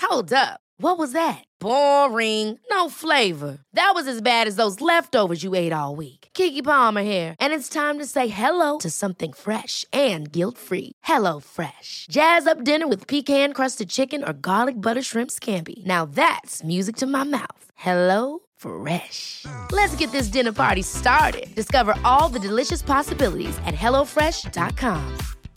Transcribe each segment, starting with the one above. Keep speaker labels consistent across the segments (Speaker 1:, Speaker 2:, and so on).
Speaker 1: Hold up. What was that? Boring. No flavor. That was as bad as those leftovers you ate all week. Keke Palmer here, and it's time to say hello to something fresh and guilt-free. Hello Fresh. Jazz up dinner with pecan-crusted chicken or garlic butter shrimp scampi. Now that's music to my mouth. Hello Fresh. Let's get this dinner party started. Discover all the delicious possibilities at hellofresh.com.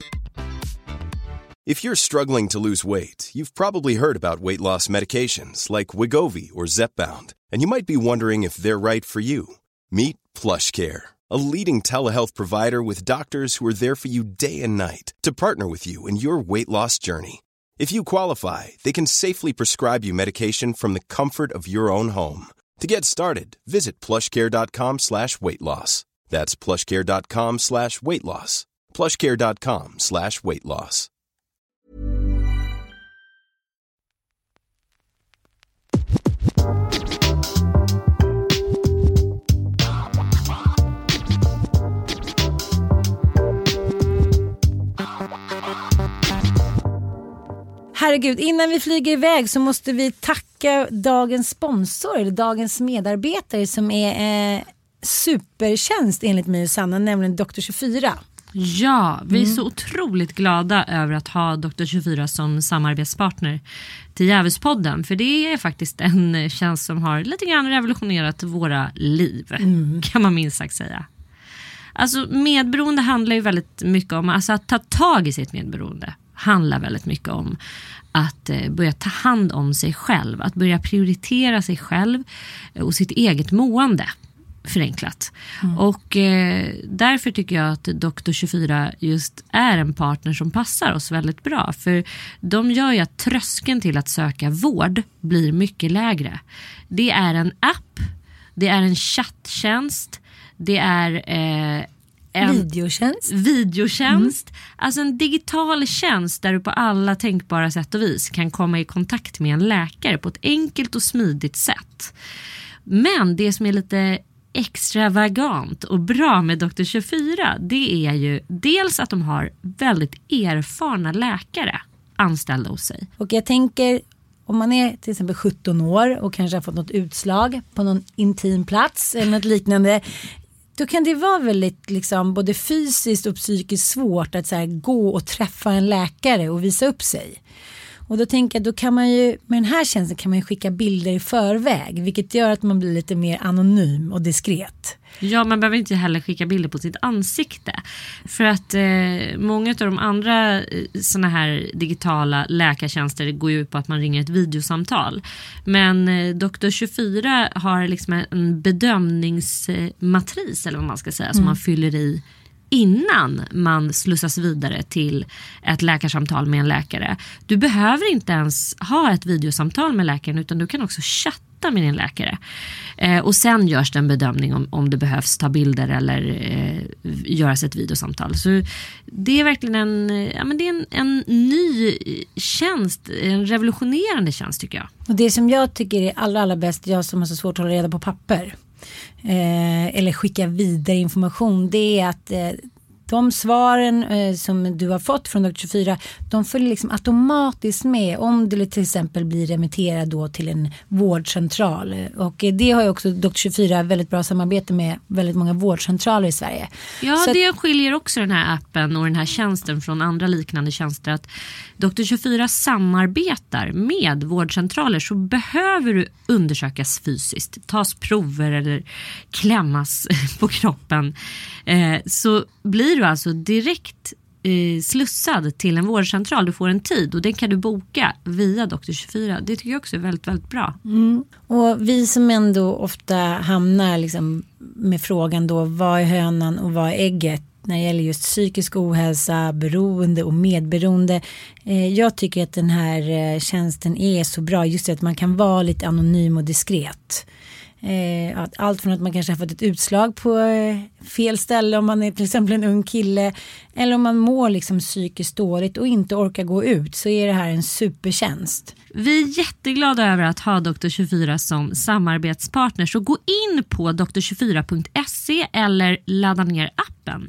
Speaker 2: If you're struggling to lose weight, you've probably heard about weight loss medications like Wegovy or Zepbound, and you might be wondering if they're right for you. Meet PlushCare, a leading telehealth provider with doctors who are there for you day and night to partner with you in your weight loss journey. If you qualify, they can safely prescribe you medication from the comfort of your own home. To get started, visit plushcare.com/weightloss. That's plushcare.com/weightloss. plushcare.com/weightloss.
Speaker 3: Herregud, innan vi flyger iväg så måste vi tacka dagens sponsor, eller dagens medarbetare som är supertjänst enligt mig och Sanna, nämligen Dr. 24.
Speaker 4: Ja, vi är så otroligt glada över att ha Dr. 24 som samarbetspartner till Djävulspodden. För det är faktiskt en tjänst som har lite grann revolutionerat våra liv, kan man minst sagt säga. Alltså medberoende handlar ju väldigt mycket om, alltså att ta tag i sitt medberoende handlar väldigt mycket om att börja ta hand om sig själv, att börja prioritera sig själv och sitt eget mående, förenklat. Och därför tycker jag att Dr. 24 just är en partner som passar oss väldigt bra, för de gör ju att tröskeln till att söka vård blir mycket lägre. Det är en app, det är en chatttjänst, det är en videotjänst. Alltså en digital tjänst där du på alla tänkbara sätt och vis kan komma i kontakt med en läkare på ett enkelt och smidigt sätt. Men det som är lite extravagant och bra med Dr. 24, det är ju dels att de har väldigt erfarna läkare anställda hos sig.
Speaker 3: Och jag tänker, om man är till exempel 17 år och kanske har fått något utslag på någon intim plats eller något liknande, då kan det vara väldigt liksom, både fysiskt och psykiskt svårt att så här, gå och träffa en läkare och visa upp sig. Och då tänker jag, då kan man ju, med den här tjänsten kan man ju skicka bilder i förväg, vilket gör att man blir lite mer anonym och diskret.
Speaker 4: Ja, man behöver inte heller skicka bilder på sitt ansikte. För att många av de andra såna här digitala läkartjänster går ju ut på att man ringer ett videosamtal. Men Dr. 24 har liksom en bedömningsmatris, eller vad man ska säga, som man fyller i innan man slussas vidare till ett läkarsamtal med en läkare. Du behöver inte ens ha ett videosamtal med läkaren, utan du kan också chatta med din läkare. Och sen görs det en bedömning om det behövs ta bilder eller göras ett videosamtal. Så det är verkligen en ny tjänst, en revolutionerande tjänst tycker jag.
Speaker 3: Och det som jag tycker är allra bäst, jag som har så svårt att hålla reda på papper eller skicka vidare information, det är att de svaren som du har fått från Dr. 24, de följer liksom automatiskt med om du till exempel blir remitterad då till en vårdcentral. Och det har ju också Dr. 24 väldigt bra samarbete med väldigt många vårdcentraler i Sverige.
Speaker 4: Ja, så det skiljer också den här appen och den här tjänsten från andra liknande tjänster, att Dr. 24 samarbetar med vårdcentraler, så behöver du undersökas fysiskt, tas prover eller klämmas på kroppen, så blir du alltså direkt slussad till en vårdcentral. Du får en tid och den kan du boka via Dr. 24. Det tycker jag också är väldigt, väldigt bra.
Speaker 3: Och vi som ändå ofta hamnar liksom med frågan då, vad är hönan och vad är ägget när det gäller just psykisk ohälsa, beroende och medberoende. Jag tycker att den här tjänsten är så bra, just att man kan vara lite anonym och diskret. Allt från att man kanske har fått ett utslag på fel ställe om man är till exempel en ung kille, eller om man mår liksom psykiskt dåligt och inte orkar gå ut, så är det här en supertjänst.
Speaker 4: Vi är jätteglada över att ha Dr. 24 som samarbetspartner, så gå in på dr24.se eller ladda ner appen.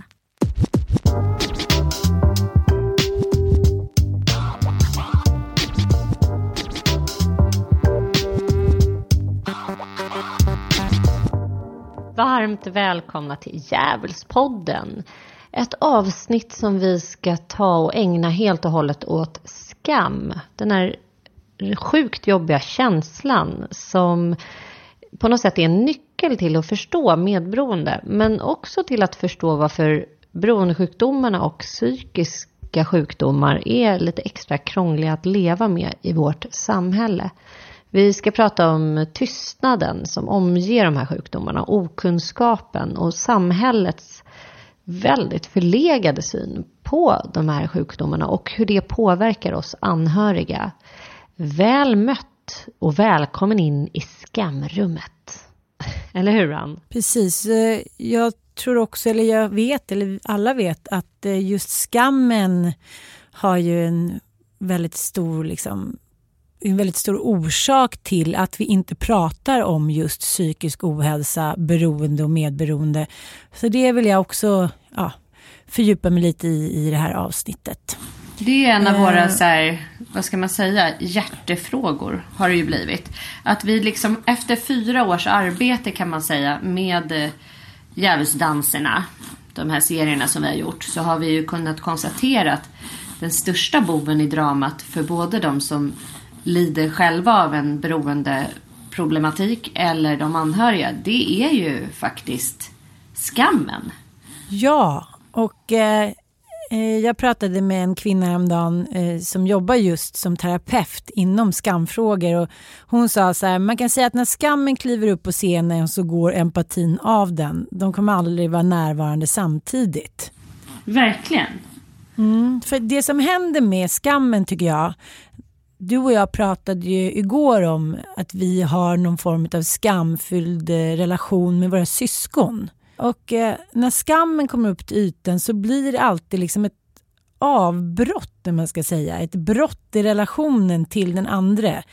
Speaker 5: varmt välkomna till Djävulspodden. Ett avsnitt som vi ska ta och ägna helt och hållet åt skam. Den här sjukt jobbiga känslan som på något sätt är en nyckel till att förstå medberoende. Men också till att förstå varför beroendesjukdomarna och psykiska sjukdomar är lite extra krångliga att leva med i vårt samhälle. Vi ska prata om tystnaden som omger de här sjukdomarna, okunskapen och samhällets väldigt förlegade syn på de här sjukdomarna och hur det påverkar oss anhöriga. Väl mött och välkommen in i skamrummet. Eller hur, Ann?
Speaker 3: Precis, jag tror också, eller jag vet, eller alla vet att just skammen har ju en väldigt stor orsak till att vi inte pratar om just psykisk ohälsa, beroende och medberoende. Så det vill jag också fördjupa mig lite i det här avsnittet.
Speaker 6: Det är en av våra hjärtefrågor har det ju blivit. Att vi liksom efter 4 års arbete kan man säga med Djävulsdanserna, de här serierna som vi har gjort, så har vi ju kunnat konstatera att den största boven i dramat för både de som lider själva av en beroende problematik eller de anhöriga, det är ju faktiskt skammen.
Speaker 3: Ja, och jag pratade med en kvinna häromdagen som jobbar just som terapeut inom skamfrågor, och hon sa så här: man kan säga att när skammen kliver upp på scenen så går empatin av den. De kommer aldrig vara närvarande samtidigt.
Speaker 6: Verkligen.
Speaker 3: För det som händer med skammen, tycker jag, du och jag pratade ju igår om att vi har någon form av skamfylld relation med våra syskon. Och när skammen kommer upp till ytan så blir det alltid liksom ett avbrott, när man ska säga. Ett brott i relationen till den andra.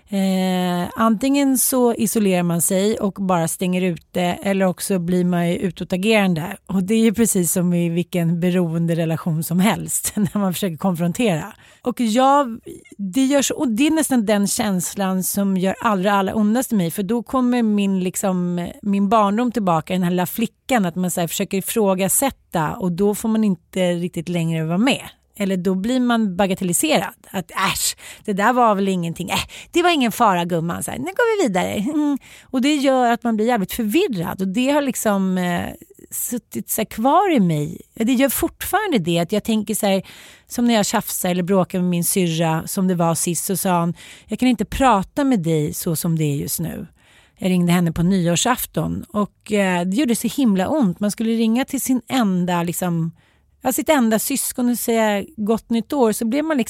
Speaker 3: Antingen så isolerar man sig och bara stänger ute, eller också blir man ju utåtagerande. Och det är ju precis som i vilken beroende relation som helst när man försöker konfrontera. Och det gör så, och det är nästan den känslan som gör allra ondast i mig, för då kommer min barndom tillbaka, den här lilla flickan, att man så här försöker ifrågasätta, och då får man inte riktigt längre vara med. Eller då blir man bagatelliserad. Att det där var väl ingenting. Det var ingen fara, gumman. Så här, nu går vi vidare. Och det gör att man blir jävligt förvirrad. Och det har liksom suttit så här kvar i mig. Det gör fortfarande det. Att jag tänker så här, som när jag tjafsar eller bråkar med min syrra, som det var sist, så sa hon: jag kan inte prata med dig så som det är just nu. Jag ringde henne på nyårsafton. Och det gjorde så himla ont. Man skulle ringa till sin enda sitt enda syskon och säga gott nytt år, så blev man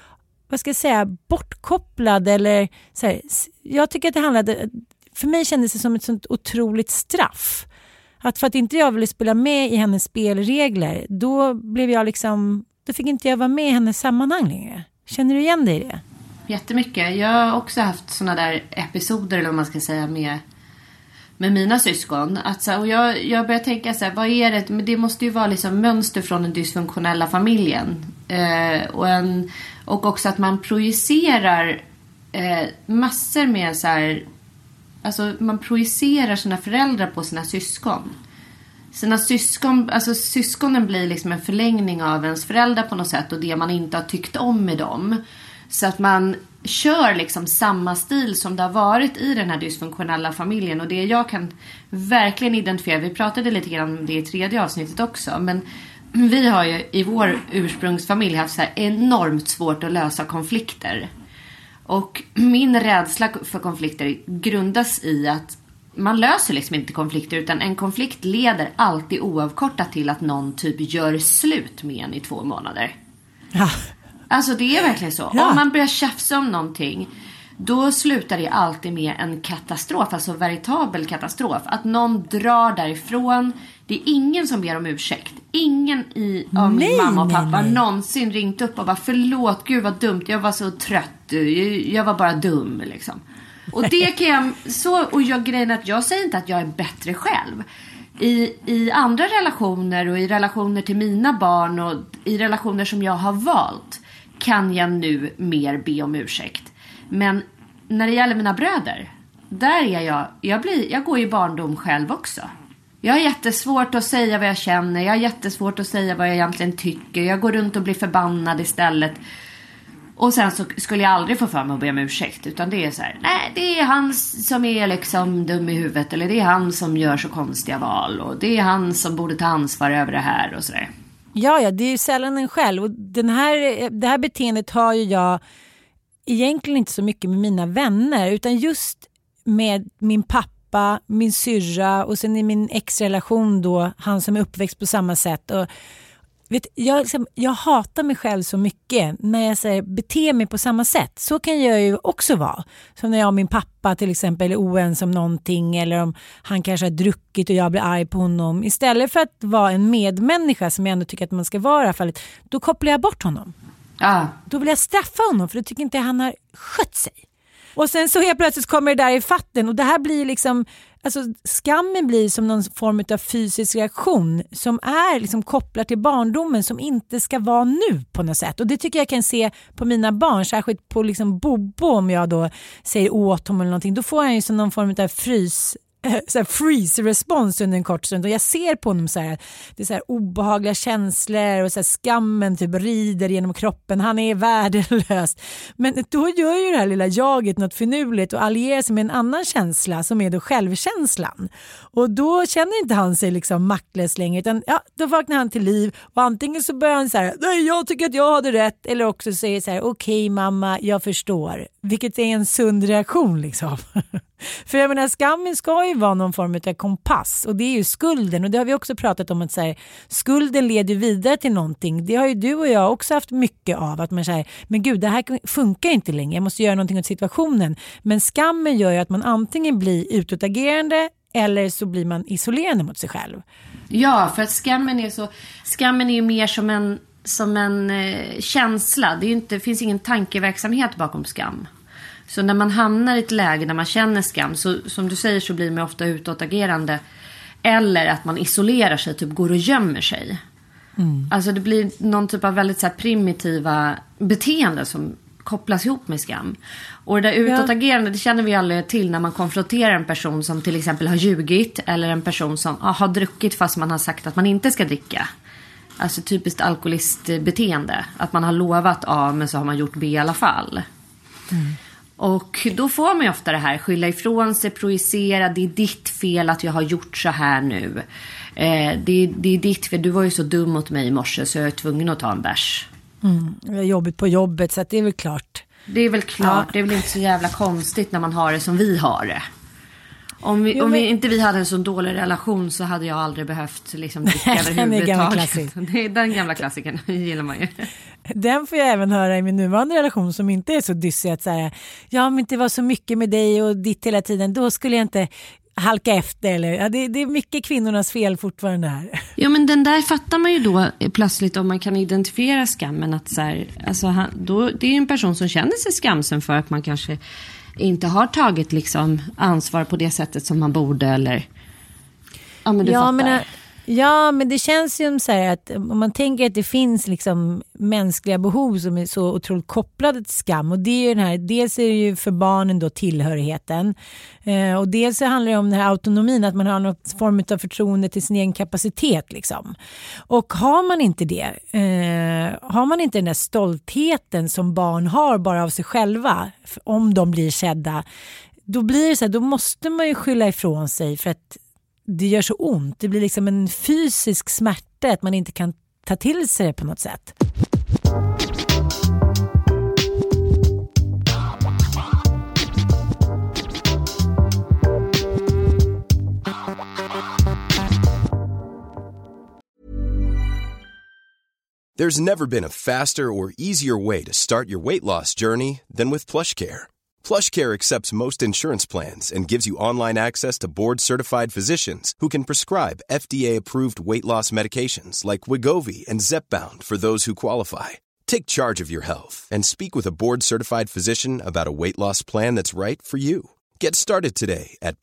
Speaker 3: bortkopplad, eller så här. Jag tycker att det handlade, för mig kändes det som ett sånt otroligt straff. Att för att inte jag ville spela med i hennes spelregler, då blev jag då fick inte jag vara med i hennes sammanhang längre. Känner du igen dig i det?
Speaker 6: Jättemycket. Jag har också haft såna där episoder, eller vad man ska säga, med mina syskon. Och jag börjar tänka så här, vad är det? Men det måste ju vara mönster från den dysfunktionella familjen. Och också att man projicerar massor med så här, alltså man projicerar sina föräldrar på sina syskon. Syskonen blir en förlängning av ens föräldrar på något sätt, och det man inte har tyckt om med dem. Så att man kör samma stil som det har varit i den här dysfunktionella familjen. Och det jag kan verkligen identifiera, vi pratade lite grann om det i 3:e avsnittet också, men vi har ju i vår ursprungsfamilj haft så här enormt svårt att lösa konflikter. Och min rädsla för konflikter grundas i att man löser inte konflikter, utan en konflikt leder alltid oavkortat till att någon typ gör slut med en i 2 månader.
Speaker 3: Ja.
Speaker 6: Alltså det är verkligen så.
Speaker 3: Ja.
Speaker 6: Om man börjar tjafsa om någonting, då slutar det alltid med en katastrof. Alltså veritabel katastrof. Att någon drar därifrån. Det är ingen som ber om ursäkt. Ingen av min mamma och pappa någonsin ringt upp och bara: förlåt, gud vad dumt, jag var så trött, jag var bara dum Och det kan jag grejen att jag säger inte att jag är bättre själv. I andra relationer och i relationer till mina barn och i relationer som jag har valt kan jag nu mer be om ursäkt. Men när det gäller mina bröder, där är jag går i barndom själv också. Jag har jättesvårt att säga vad jag känner. Jag har jättesvårt att säga vad jag egentligen tycker. Jag går runt och blir förbannad istället. Och sen så skulle jag aldrig få för mig att be om ursäkt. Utan det är så här, nej, det är han som är liksom dum i huvudet. Eller det är han som gör så konstiga val. Och det är han som borde ta ansvar över det här och sådär.
Speaker 3: Ja, det är ju sällan en själv. Och det här beteendet har ju jag egentligen inte så mycket med mina vänner. Utan just med min pappa, min syrra och sen i min ex-relation då, han som är uppväxt på samma sätt. Och jag hatar mig själv så mycket när jag säger beter mig på samma sätt. Så kan jag ju också vara. Som när jag och min pappa till exempel är oense om någonting, eller om han kanske har druckit och jag blir arg på honom. Istället för att vara en medmänniska som jag ändå tycker att man ska vara i alla fall, då kopplar jag bort honom. Då vill jag straffa honom, för då tycker inte han har skött sig. Och sen så helt plötsligt kommer det där i fatten, och det här blir liksom, alltså skammen blir som någon form av fysisk reaktion som är liksom kopplad till barndomen, som inte ska vara nu på något sätt. Och det tycker jag kan se på mina barn, särskilt på liksom Bobo, om jag då säger åt honom eller någonting, då får han ju som någon form av freeze-respons under en kort stund, och jag ser på honom så här, det är så här obehagliga känslor och så här skammen typ rider genom kroppen, han är värdelös, men då gör ju det här lilla jaget något finurligt och allierar sig med en annan känsla som är då självkänslan, och då känner inte han sig liksom maktlös längre, utan då vaknar han till liv, och antingen så börjar han så här, nej, jag tycker att jag hade rätt, eller också säger så här, okej mamma, jag förstår, vilket är en sund reaktion liksom. För jag menar, skammen ska ju vara någon form av kompass, och det är ju skulden, och det har vi också pratat om, att så här, skulden leder vidare till någonting. Det har ju du och jag också haft mycket av, att man säger, men gud, det här funkar inte längre, jag måste göra någonting åt situationen. Men skammen gör ju att man antingen blir utåtagerande eller så blir man isolerande mot sig själv.
Speaker 6: Ja, för att skammen är ju mer som en känsla. Det finns ingen tankeverksamhet bakom skam. Så när man hamnar i ett läge där man känner skam, så som du säger, så blir man ofta utåtagerande. Eller att man isolerar sig, typ går och gömmer sig. Alltså det blir någon typ av väldigt så här primitiva beteende som kopplas ihop med skam. Och det där utåtagerande, det känner vi alla till när man konfronterar en person som till exempel har ljugit, eller en person som har druckit fast man har sagt att man inte ska dricka. Alltså typiskt alkoholistbeteende. Att man har lovat A men så har man gjort B i alla fall. Och då får man ju ofta det här, skylla ifrån sig, projicera, det är ditt fel att jag har gjort så här nu. Det är ditt fel, du var ju så dum mot mig i morse så jag är tvungen att ta en bärs.
Speaker 3: Det är jobbigt på jobbet, så att det är väl klart.
Speaker 6: Det är väl klart, det är väl inte så jävla konstigt när man har det som vi har det. Om vi hade en så dålig relation så hade jag aldrig behövt liksom dricka överhuvudtaget. Det är den gamla klassiken, gillar man ju.
Speaker 3: Den får jag även höra i min nuvarande relation, som inte är så dyssig, att säga, ja men det var så mycket med dig och ditt hela tiden, då skulle jag inte halka efter. Eller, det är mycket kvinnornas fel fortfarande här.
Speaker 6: Ja, men den där fattar man ju då plötsligt, om man kan identifiera skammen, att så här, alltså, det är en person som känner sig skamsen för att man kanske inte har tagit liksom ansvar på det sättet som man borde, eller ja, men du fattar.
Speaker 3: Men det känns ju så här att om man tänker att det finns liksom mänskliga behov som är så otroligt kopplade till skam, och det är ju den här, dels är det ju för barnen då tillhörigheten, och dels så handlar det om den här autonomin, att man har någon form av förtroende till sin egen kapacitet liksom. Och har man inte det, har man inte den där stoltheten som barn har bara av sig själva, om de blir sedda, då blir det så här, då måste man ju skylla ifrån sig, för att det gör så ont. Det blir liksom en fysisk smärta att man inte kan ta till sig det på något sätt.
Speaker 2: There's never been a faster or easier way to start your weight loss journey than with PlushCare. PlushCare accepts most insurance plans and gives you online access to board-certified physicians who can prescribe FDA-approved weight loss medications like Wegovy and Zepbound for those who qualify. Take charge of your health and speak with a board-certified physician about a weight loss plan that's right for you. Get started today at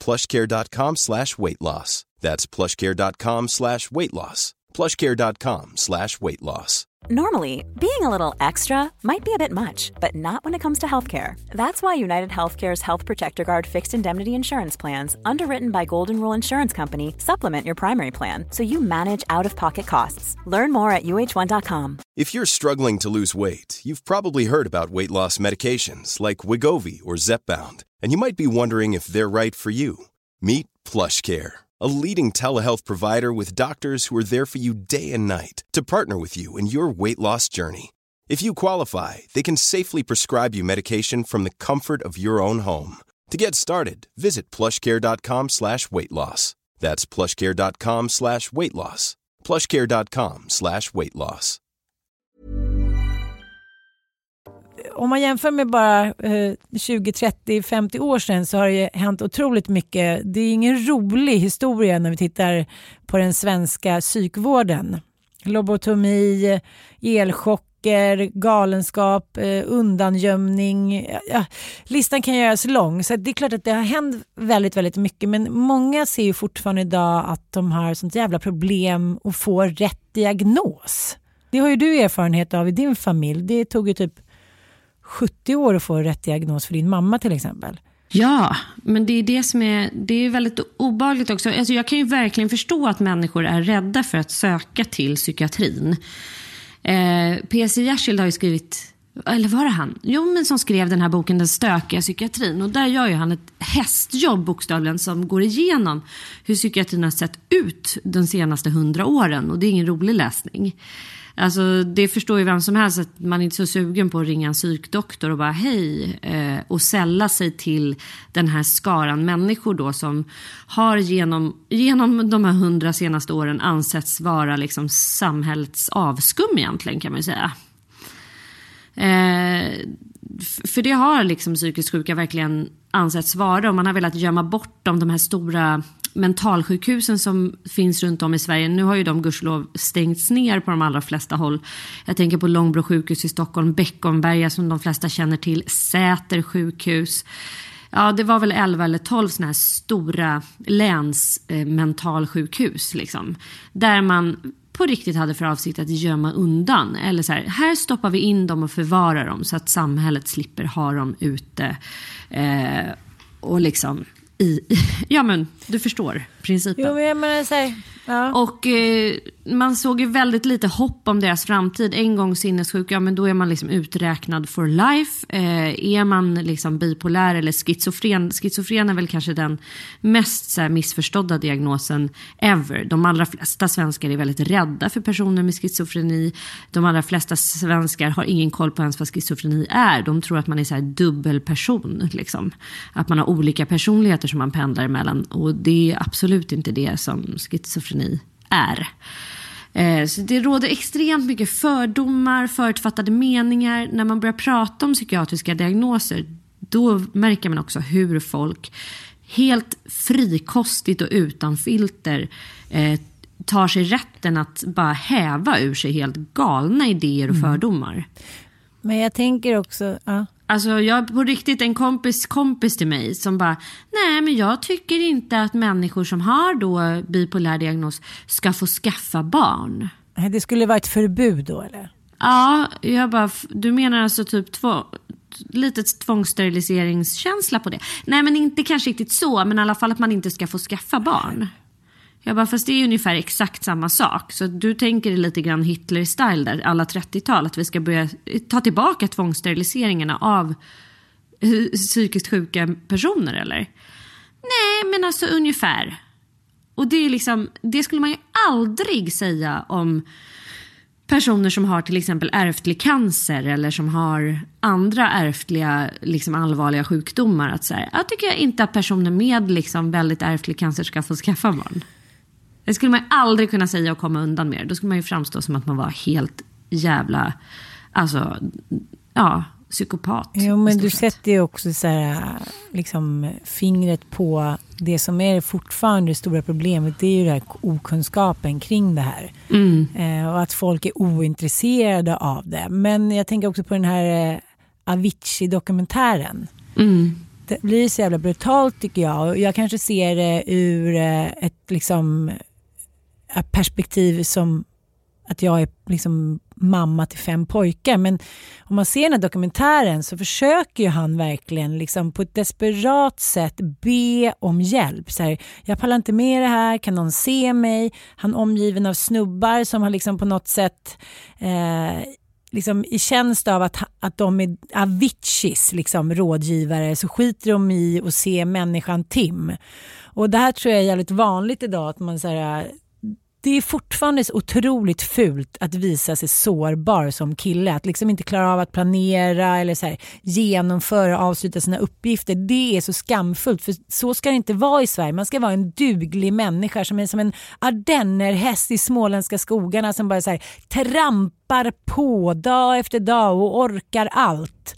Speaker 2: plushcare.com/weightloss. That's plushcare.com/weightloss. plushcare.com/weightloss.
Speaker 7: Normally, being a little extra might be a bit much, but not when it comes to healthcare. That's why United Healthcare's Health Protector Guard fixed indemnity insurance plans, underwritten by Golden Rule Insurance Company, supplement your primary plan so you manage out-of-pocket costs. Learn more at uh1.com.
Speaker 2: If you're struggling to lose weight, you've probably heard about weight loss medications like Wegovy or Zepbound, and you might be wondering if they're right for you. Meet PlushCare, a leading telehealth provider with doctors who are there for you day and night to partner with you in your weight loss journey. If you qualify, they can safely prescribe you medication from the comfort of your own home. To get started, visit plushcare.com/weightloss. That's plushcare.com/weightloss. plushcare.com/weightloss.
Speaker 3: Om man jämför med bara 20, 30, 50 år sedan så har det hänt otroligt mycket. Det är ingen rolig historia när vi tittar på den svenska psykvården. Lobotomi, elchocker, galenskap, undangömning. Ja, listan kan göras lång. Så det är klart att det har hänt väldigt, väldigt mycket. Men många ser ju fortfarande idag att de har sånt jävla problem att få rätt diagnos. Det har ju du erfarenhet av i din familj. Det tog ju typ 70 år att få rätt diagnos för din mamma till exempel.
Speaker 4: Ja, men det är det som det är väldigt obehagligt också. Alltså jag kan ju verkligen förstå att människor är rädda för att söka till psykiatrin. P.C. Jersild har ju skrivit, eller var det han? Jo, men som skrev den här boken Den stökiga psykiatrin. Och där gör ju han ett hästjobb bokstavligen som går igenom hur psykiatrin har sett ut de senaste 100 åren. Och det är ingen rolig läsning. Alltså det förstår ju vem som helst att man inte är så sugen på att ringa en psykdoktor och bara hej och sälla sig till den här skaran människor då som har genom de här 100 senaste åren ansetts vara liksom samhällets avskum egentligen kan man ju säga. För det har liksom psykiskt sjuka verkligen ansetts vara och man har velat gömma bort de här stora mentalsjukhusen som finns runt om i Sverige. Nu har ju de gudskelov stängts ner på de allra flesta håll. Jag tänker på Långbro sjukhus i Stockholm, Beckomberga som de flesta känner till, Säter sjukhus. Ja, det var väl 11 eller 12 såna här stora länsmentalsjukhus liksom. Där man på riktigt hade för avsikt att gömma undan. Eller så här stoppar vi in dem och förvarar dem så att samhället slipper ha dem ute. Och liksom ja men du förstår principen.
Speaker 3: Jo, jag menar så här, ja.
Speaker 4: Och man såg ju väldigt lite hopp om deras framtid. En gång sinnessjuk, ja men då är man liksom uträknad for life. Är man liksom bipolär eller schizofren är väl kanske den mest så här missförstådda diagnosen ever. De allra flesta svenskar är väldigt rädda för personer med schizofreni. De allra flesta svenskar har ingen koll på ens vad schizofreni är. De tror att man är så här dubbelperson liksom. Att man har olika personligheter som man pendlar emellan. Och det är absolut inte det som schizofreni är. Så det råder extremt mycket fördomar, förutfattade meningar. När man börjar prata om psykiatriska diagnoser, då märker man också hur folk helt frikostigt och utan filter tar sig rätten att bara häva ur sig helt galna idéer och fördomar.
Speaker 3: Men jag tänker också... Ja.
Speaker 4: Alltså jag på riktigt en kompis till mig som bara, nej men jag tycker inte att människor som har då bipolär diagnos ska få skaffa barn.
Speaker 3: Det skulle vara ett förbud då eller?
Speaker 4: Ja, jag bara, du menar alltså typ lite tvångssteriliseringskänsla på det? Nej men inte kanske riktigt så, men i alla fall att man inte ska få skaffa barn. Jag bara, fast det är ungefär exakt samma sak. Så du tänker lite grann Hitler-style där, alla 30-tal. Att vi ska börja ta tillbaka tvångssteriliseringarna av psykiskt sjuka personer, eller? Nej, men alltså ungefär. Och det är liksom, det skulle man ju aldrig säga om personer som har till exempel ärftlig cancer eller som har andra ärftliga liksom allvarliga sjukdomar. Att säga, jag tycker inte att personer med liksom väldigt ärftlig cancer ska få skaffa barn. Det skulle man aldrig kunna säga och komma undan med. Då skulle man ju framstå som att man var helt jävla, alltså, ja, psykopat.
Speaker 3: Jo, men du sätter ju också så här, liksom fingret på det som är fortfarande det stora problemet. Det är ju den här okunskapen kring det här. Och att folk är ointresserade av det. Men jag tänker också på den här Avicii-dokumentären. Det blir så jävla brutalt tycker jag. Och jag kanske ser det ur ett liksom perspektiv som att jag är liksom mamma till 5 pojkar. Men om man ser den här dokumentären så försöker ju han verkligen liksom på ett desperat sätt be om hjälp. Så här, jag pallar inte med det här, kan någon se mig? Han är omgiven av snubbar som har liksom på något sätt liksom i tjänst av att de är Aviciis liksom rådgivare, så skiter de i att se människan Tim. Och det här tror jag är jävligt vanligt idag, att man så här, det är fortfarande så otroligt fult att visa sig sårbar som kille. Att liksom inte klara av att planera eller så här, genomföra och avsluta sina uppgifter. Det är så skamfullt, för så ska det inte vara i Sverige. Man ska vara en duglig människa som är som en ardennerhäst i småländska skogarna som bara så här, trampar på dag efter dag och orkar allt.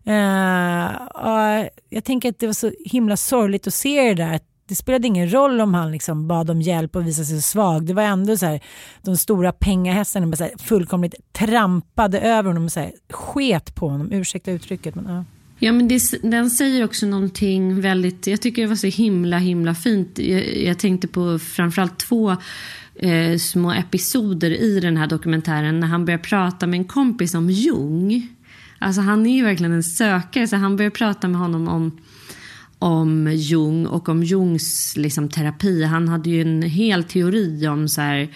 Speaker 3: Jag tänker att det var så himla sorgligt att se det där. Det spelade ingen roll om han liksom bad om hjälp och visade sig svag. Det var ändå så här, de stora pengahästarna bara så här, fullkomligt trampade över honom och så här, sket på honom. Ursäkta uttrycket, men ja.
Speaker 4: Ja, men den säger också någonting väldigt, jag tycker det var så himla fint. Jag tänkte på framförallt 2 små episoder i den här dokumentären när han börjar prata med en kompis om Jung. Alltså han är ju verkligen en sökare, så han börjar prata med honom om Jung och om Jungs liksom terapi. Han hade ju en hel teori om så här,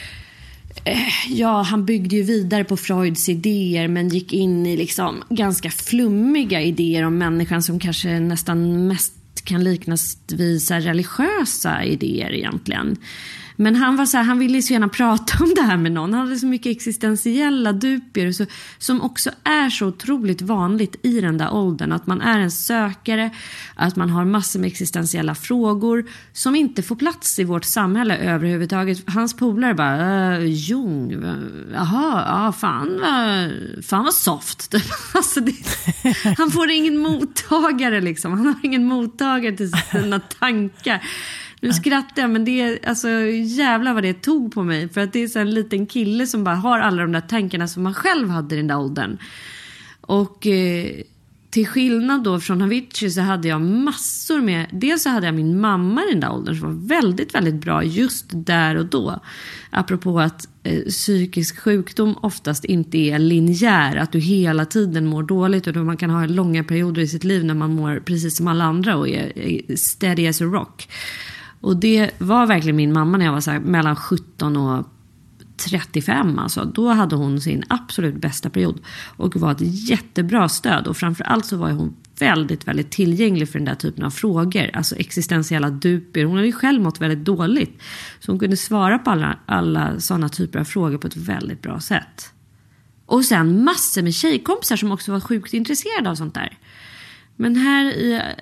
Speaker 4: han byggde ju vidare på Freuds idéer men gick in i liksom ganska flummiga idéer om människan som kanske nästan mest kan liknas vid så här religiösa idéer egentligen. Men han var så här, han ville så gärna prata om det här med någon. Han hade så mycket existentiella duper som också är så otroligt vanligt i den där åldern. Att man är en sökare, att man har massor med existentiella frågor som inte får plats i vårt samhälle överhuvudtaget. Hans polare bara, Jung, jaha, ja, fan vad soft. Alltså han får ingen mottagare liksom. Han har ingen mottagare till sina tankar. Nu skrattar jag, men det är alltså jävlar vad det tog på mig. För att det är så en liten kille som bara har alla de där tankarna som man själv hade i den där åldern. Och till skillnad då från Avicii så hade jag massor med... Dels så hade jag min mamma i den där åldern som var väldigt, väldigt bra just där och då. Apropå att psykisk sjukdom oftast inte är linjär. Att du hela tiden mår dåligt och då man kan ha långa perioder i sitt liv när man mår precis som alla andra och är steady as a rock. Och det var verkligen min mamma när jag var så här, mellan 17 och 35. Alltså. Då hade hon sin absolut bästa period och var ett jättebra stöd. Och framförallt så var hon väldigt, väldigt tillgänglig för den där typen av frågor. Alltså existentiella duper. Hon hade ju själv mått väldigt dåligt. Så hon kunde svara på alla sådana typer av frågor på ett väldigt bra sätt. Och sen massor med tjejkompisar som också var sjukt intresserade av sånt där. Men här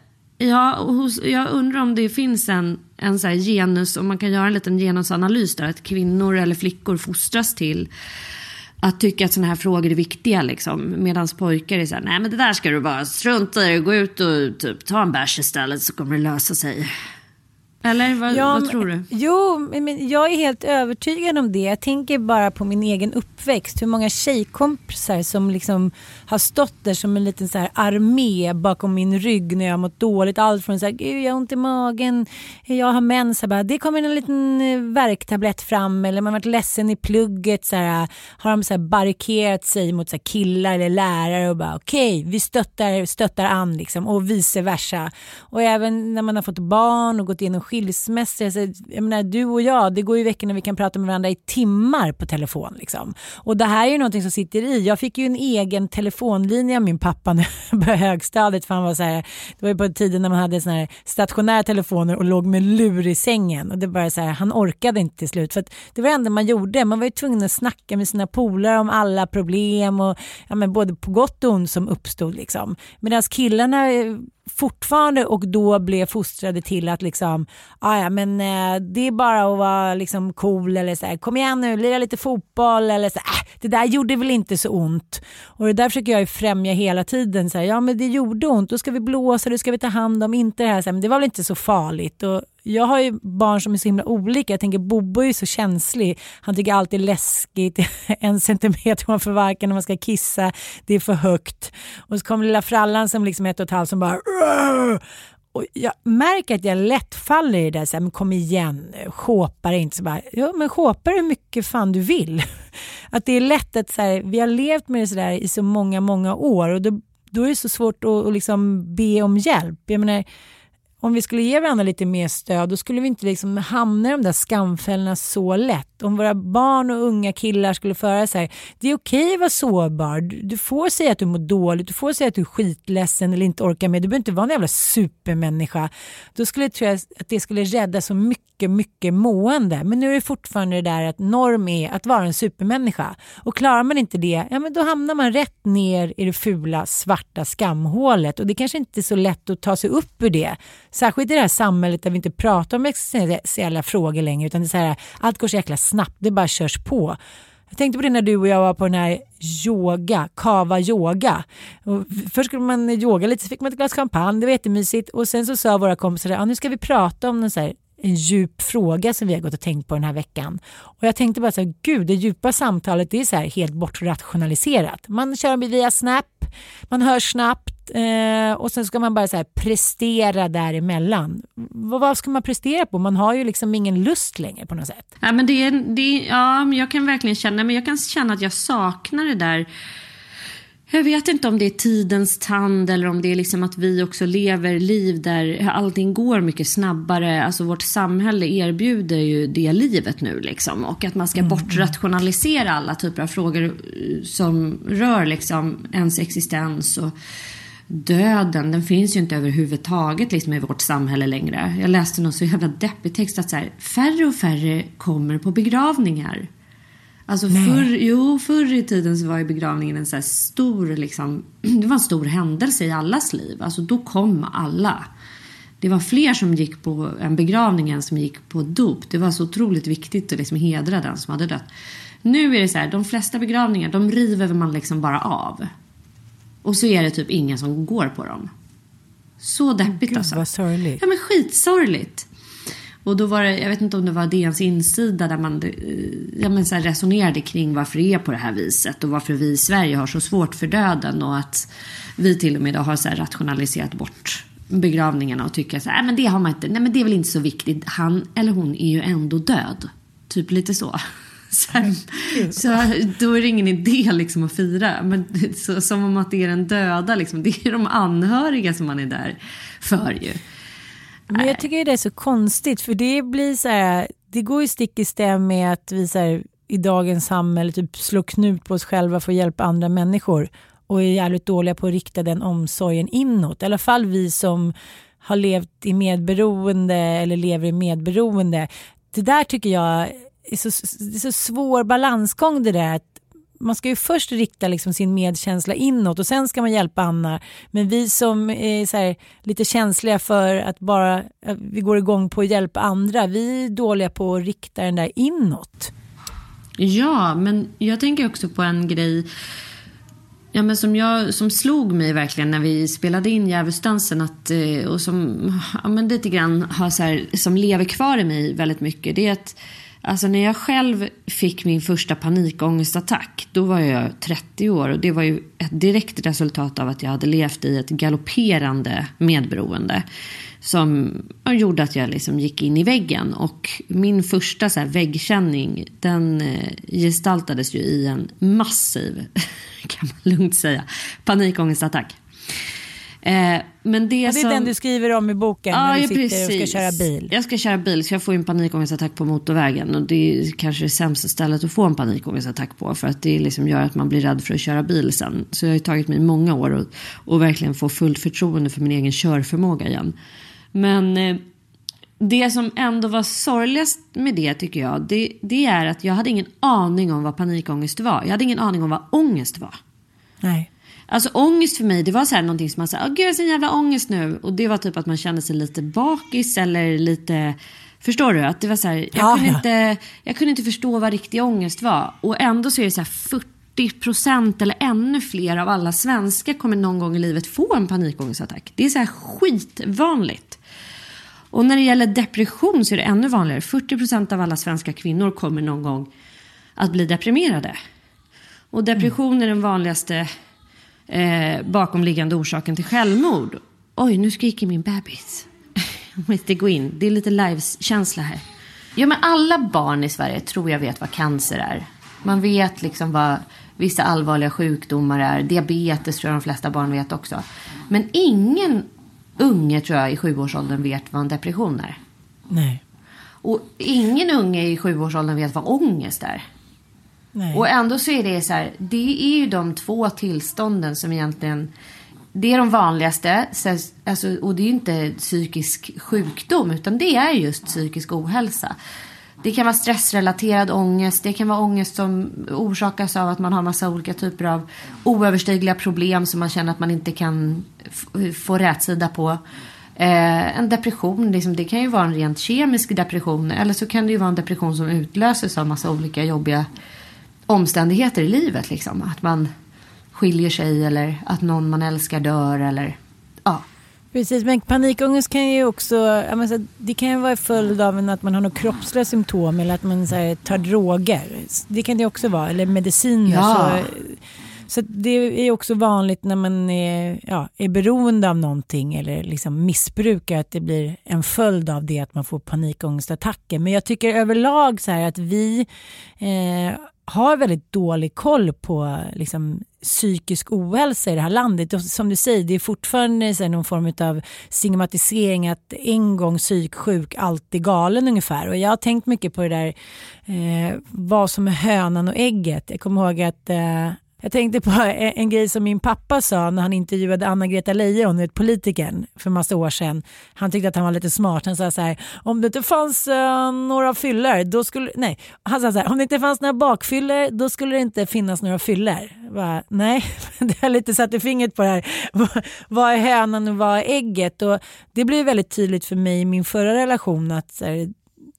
Speaker 4: jag undrar om det finns en så här genus, om man kan göra en liten genusanalys där, att kvinnor eller flickor fostras till att tycka att såna här frågor är viktiga liksom, medans pojkar är så här, nej men det där ska du bara strunta i, gå ut och typ ta en bärs istället så kommer det lösa sig. Eller vad tror du?
Speaker 3: Jo, men jag är helt övertygad om det. Jag tänker bara på min egen uppväxt. Hur många tjejkompisar som liksom har stått där som en liten så här armé bakom min rygg när jag har mått dåligt. Allt från så här, gud jag har ont i magen, jag har mens. Bara, det kommer en liten värktablett fram. Eller man har varit ledsen i plugget. Så här, har de så här barrikerat sig mot så här killar eller lärare och bara okej, vi stöttar an liksom, och vice versa. Och även när man har fått barn och gått igenom skilsmässor, så jag menar, du och jag, det går ju veckor när vi kan prata med varandra i timmar på telefon liksom. Och det här är ju någonting som sitter i. Jag fick ju en egen telefonlinje av min pappa när jag började högstadiet, för han var så här, det var ju på tiden när man hade såna här stationära telefoner och låg med lur i sängen, och det bara så här, han orkade inte till slut, för att det var det enda man gjorde. Man var ju tvungen att snacka med sina polare om alla problem och ja, men både på gott och ont som uppstod liksom. Medan killarna fortfarande och då blev fostrade till att liksom, men det är bara att vara liksom cool eller så här, kom igen nu, lira lite fotboll eller så det där gjorde väl inte så ont. Och det där försöker jag ju främja hela tiden så här, ja men det gjorde ont, då ska vi blåsa, då ska vi ta hand om, inte det här så här, men det var väl inte så farligt. Och jag har ju barn som är så himla olika. Jag tänker Bobo är ju så känslig. Han tycker alltid är läskigt. 1 centimeter ovanför varken när man ska kissa. Det är för högt. Och så kommer lilla frallan som liksom 1,5 som bara... Och jag märker att jag lätt faller i det så här, men kom igen, shopar inte så bara, ja men shopar hur mycket fan du vill. Att det är lätt att så här, vi har levt med det så där i så många år och då är det så svårt att liksom be om hjälp. Jag menar, om vi skulle ge varandra lite mer stöd, då skulle vi inte liksom hamna i de där skamfällorna så lätt. Om våra barn och unga killar skulle föra sig, det är okej att vara sårbar. Du får säga att du mår dåligt, du får säga att du är skitledsen eller inte orkar med. Du behöver inte vara en jävla supermänniska. Då skulle jag tro att det skulle rädda så mycket mående. Men nu är det fortfarande det där att norm är att vara en supermänniska. Och klarar man inte det, ja men då hamnar man rätt ner i det fula, svarta skamhålet. Och det kanske inte är så lätt att ta sig upp ur det. Särskilt i det här samhället där vi inte pratar om existentiella frågor längre, utan det är så här, allt går så jäkla snabbt, det bara körs på. Jag tänkte på det när du och jag var på den här kava yoga. Och först skulle man yoga lite, så fick man ett glas champagne, det var jättemysigt. Och sen så sa våra kompisar, nu ska vi prata om en djup fråga som vi har gått och tänkt på den här veckan. Och jag tänkte bara så här, gud, det djupa samtalet, det är så här helt bortrationaliserat. Man kör via Snap, man hör snabbt, och sen ska man bara så här prestera däremellan. Vad ska man prestera på? Man har ju liksom ingen lust längre på något sätt.
Speaker 4: Ja, men men jag kan verkligen känna att jag saknar det där. Jag vet inte om det är tidens tand eller om det är liksom att vi också lever liv där allting går mycket snabbare. Alltså vårt samhälle erbjuder ju det livet nu liksom. Och att man ska bortrationalisera alla typer av frågor som rör liksom ens existens och döden. Den finns ju inte överhuvudtaget liksom i vårt samhälle längre. Jag läste någon så jävla deppig text att så här, färre och färre kommer på begravningar. Alltså förr i tiden så var ju begravningen en så här stor liksom, det var en stor händelse i allas liv. Alltså då kom alla. Det var fler som gick på en begravning än som gick på dop. Det var så otroligt viktigt att liksom hedra den som hade dött. Nu är det så här, de flesta begravningar, de river man liksom bara av. Och så är det typ ingen som går på dem. Så deppigt alltså.
Speaker 3: Vad sorgligt.
Speaker 4: Ja men skitsorgligt. Och då var det, jag vet inte om det var DNs insida där man så här resonerade kring varför det är på det här viset. Och varför vi i Sverige har så svårt för döden. Och att vi till och med idag har så här rationaliserat bort begravningarna. Och tycker så här, men det har man inte, nej men det är väl inte så viktigt. Han eller hon är ju ändå död. Typ lite så. Så då är det ingen idé liksom att fira. Men så, som om att det är den döda liksom. Det är de anhöriga som man är där för ju.
Speaker 3: Men jag tycker det är så konstigt, för det blir så här, det går ju stick i stäm med att vi så här, i dagens samhälle typ slår knut på oss själva för att hjälpa andra människor och är jävligt dåliga på att rikta den omsorgen inåt. I alla fall vi som har levt i medberoende eller lever i medberoende. Det där tycker jag är så svår balansgång det där, att man ska ju först rikta liksom sin medkänsla inåt och sen ska man hjälpa andra. Men vi som är så här lite känsliga för att bara vi går igång på att hjälpa andra, vi är dåliga på att rikta den där inåt.
Speaker 4: Ja, men jag tänker också på en grej men som slog mig verkligen när vi spelade in Djävulsdansen och som lite grann har så här, som lever kvar i mig väldigt mycket, det är att alltså när jag själv fick min första panikångestattack, då var jag 30 år och det var ju ett direkt resultat av att jag hade levt i ett galopperande medberoende som gjorde att jag liksom gick in i väggen. Och min första så här väggkänning, den gestaltades ju i en massiv, kan man lugnt säga, panikångestattack. Men det är
Speaker 3: den du skriver om i boken när du sitter och ska köra bil.
Speaker 4: Jag ska köra bil så jag får en panikångestattack på motorvägen. Och det är kanske det sämsta stället att få en panikångestattack på. För att det liksom gör att man blir rädd för att köra bil sen. Så jag har ju tagit mig många år och verkligen få fullt förtroende för min egen körförmåga igen. Men det som ändå var sorgligast med det tycker jag, det är att jag hade ingen aning om vad panikångest var. Jag hade ingen aning om vad ångest var.
Speaker 3: Nej.
Speaker 4: Alltså ångest för mig, det var så här någonting som man sa, gud jag har så jävla ångest nu. Och det var typ att man kände sig lite bakis eller lite, förstår du? Att det var så här, jag kunde inte förstå vad riktig ångest var. Och ändå så är det så här 40% eller ännu fler av alla svenskar kommer någon gång i livet få en panikångestattack. Det är så här skitvanligt. Och när det gäller depression så är det ännu vanligare. 40% av alla svenska kvinnor kommer någon gång att bli deprimerade. Och depression är den vanligaste bakomliggande orsaken till självmord.
Speaker 6: Oj, nu skriker min bebis. Jag måste gå in. Det är lite live-känsla här. Ja, men alla barn i Sverige tror jag vet vad cancer är. Man vet liksom vad vissa allvarliga sjukdomar är. Diabetes tror jag de flesta barn vet också. Men ingen unge tror jag i 7-årsåldern vet vad en depression är.
Speaker 3: Nej.
Speaker 6: Och ingen unge i 7-årsåldern vet vad ångest är.
Speaker 3: Nej.
Speaker 6: Och ändå så är det så här, det är ju de 2 tillstånden som egentligen, det är de vanligaste. Alltså, och det är ju inte psykisk sjukdom, utan det är just psykisk ohälsa. Det kan vara stressrelaterad ångest. Det kan vara ångest som orsakas av att man har massa olika typer av oöverstigliga problem som man känner att man inte kan få rätsida på. En depression, liksom, det kan ju vara en rent kemisk depression. Eller så kan det ju vara en depression som utlöses av massa olika jobbiga omständigheter i livet. Liksom. Att man skiljer sig eller att någon man älskar dör. Eller, ja.
Speaker 3: Precis, men panikångest kan ju också, det kan ju vara följd av att man har några kroppsliga symptom eller att man så här, tar droger. Det kan det också vara, eller mediciner.
Speaker 6: Ja.
Speaker 3: Så det är också vanligt när man är beroende av någonting eller liksom missbrukar, att det blir en följd av det att man får panikångestattacker. Men jag tycker överlag så här att vi har väldigt dålig koll på liksom psykisk ohälsa i det här landet. Och som du säger, det är fortfarande så här, någon form av stigmatisering att en gång psyksjuk, alltid galen ungefär. Och jag har tänkt mycket på det där vad som är hönan och ägget. Jag kommer ihåg att jag tänkte på en grej som min pappa sa när han intervjuade Anna-Greta Leijon, politikern, för massa år sedan. Han tyckte att han var lite smart. Han sa så här, om det inte fanns några fyller, då skulle... Nej, han sa så här, om det inte fanns några bakfyller, då skulle det inte finnas några fyller. Nej, det är lite satt i fingret på det här. Vad är hönan och vad är ägget? Och det blev väldigt tydligt för mig i min förra relation att så här,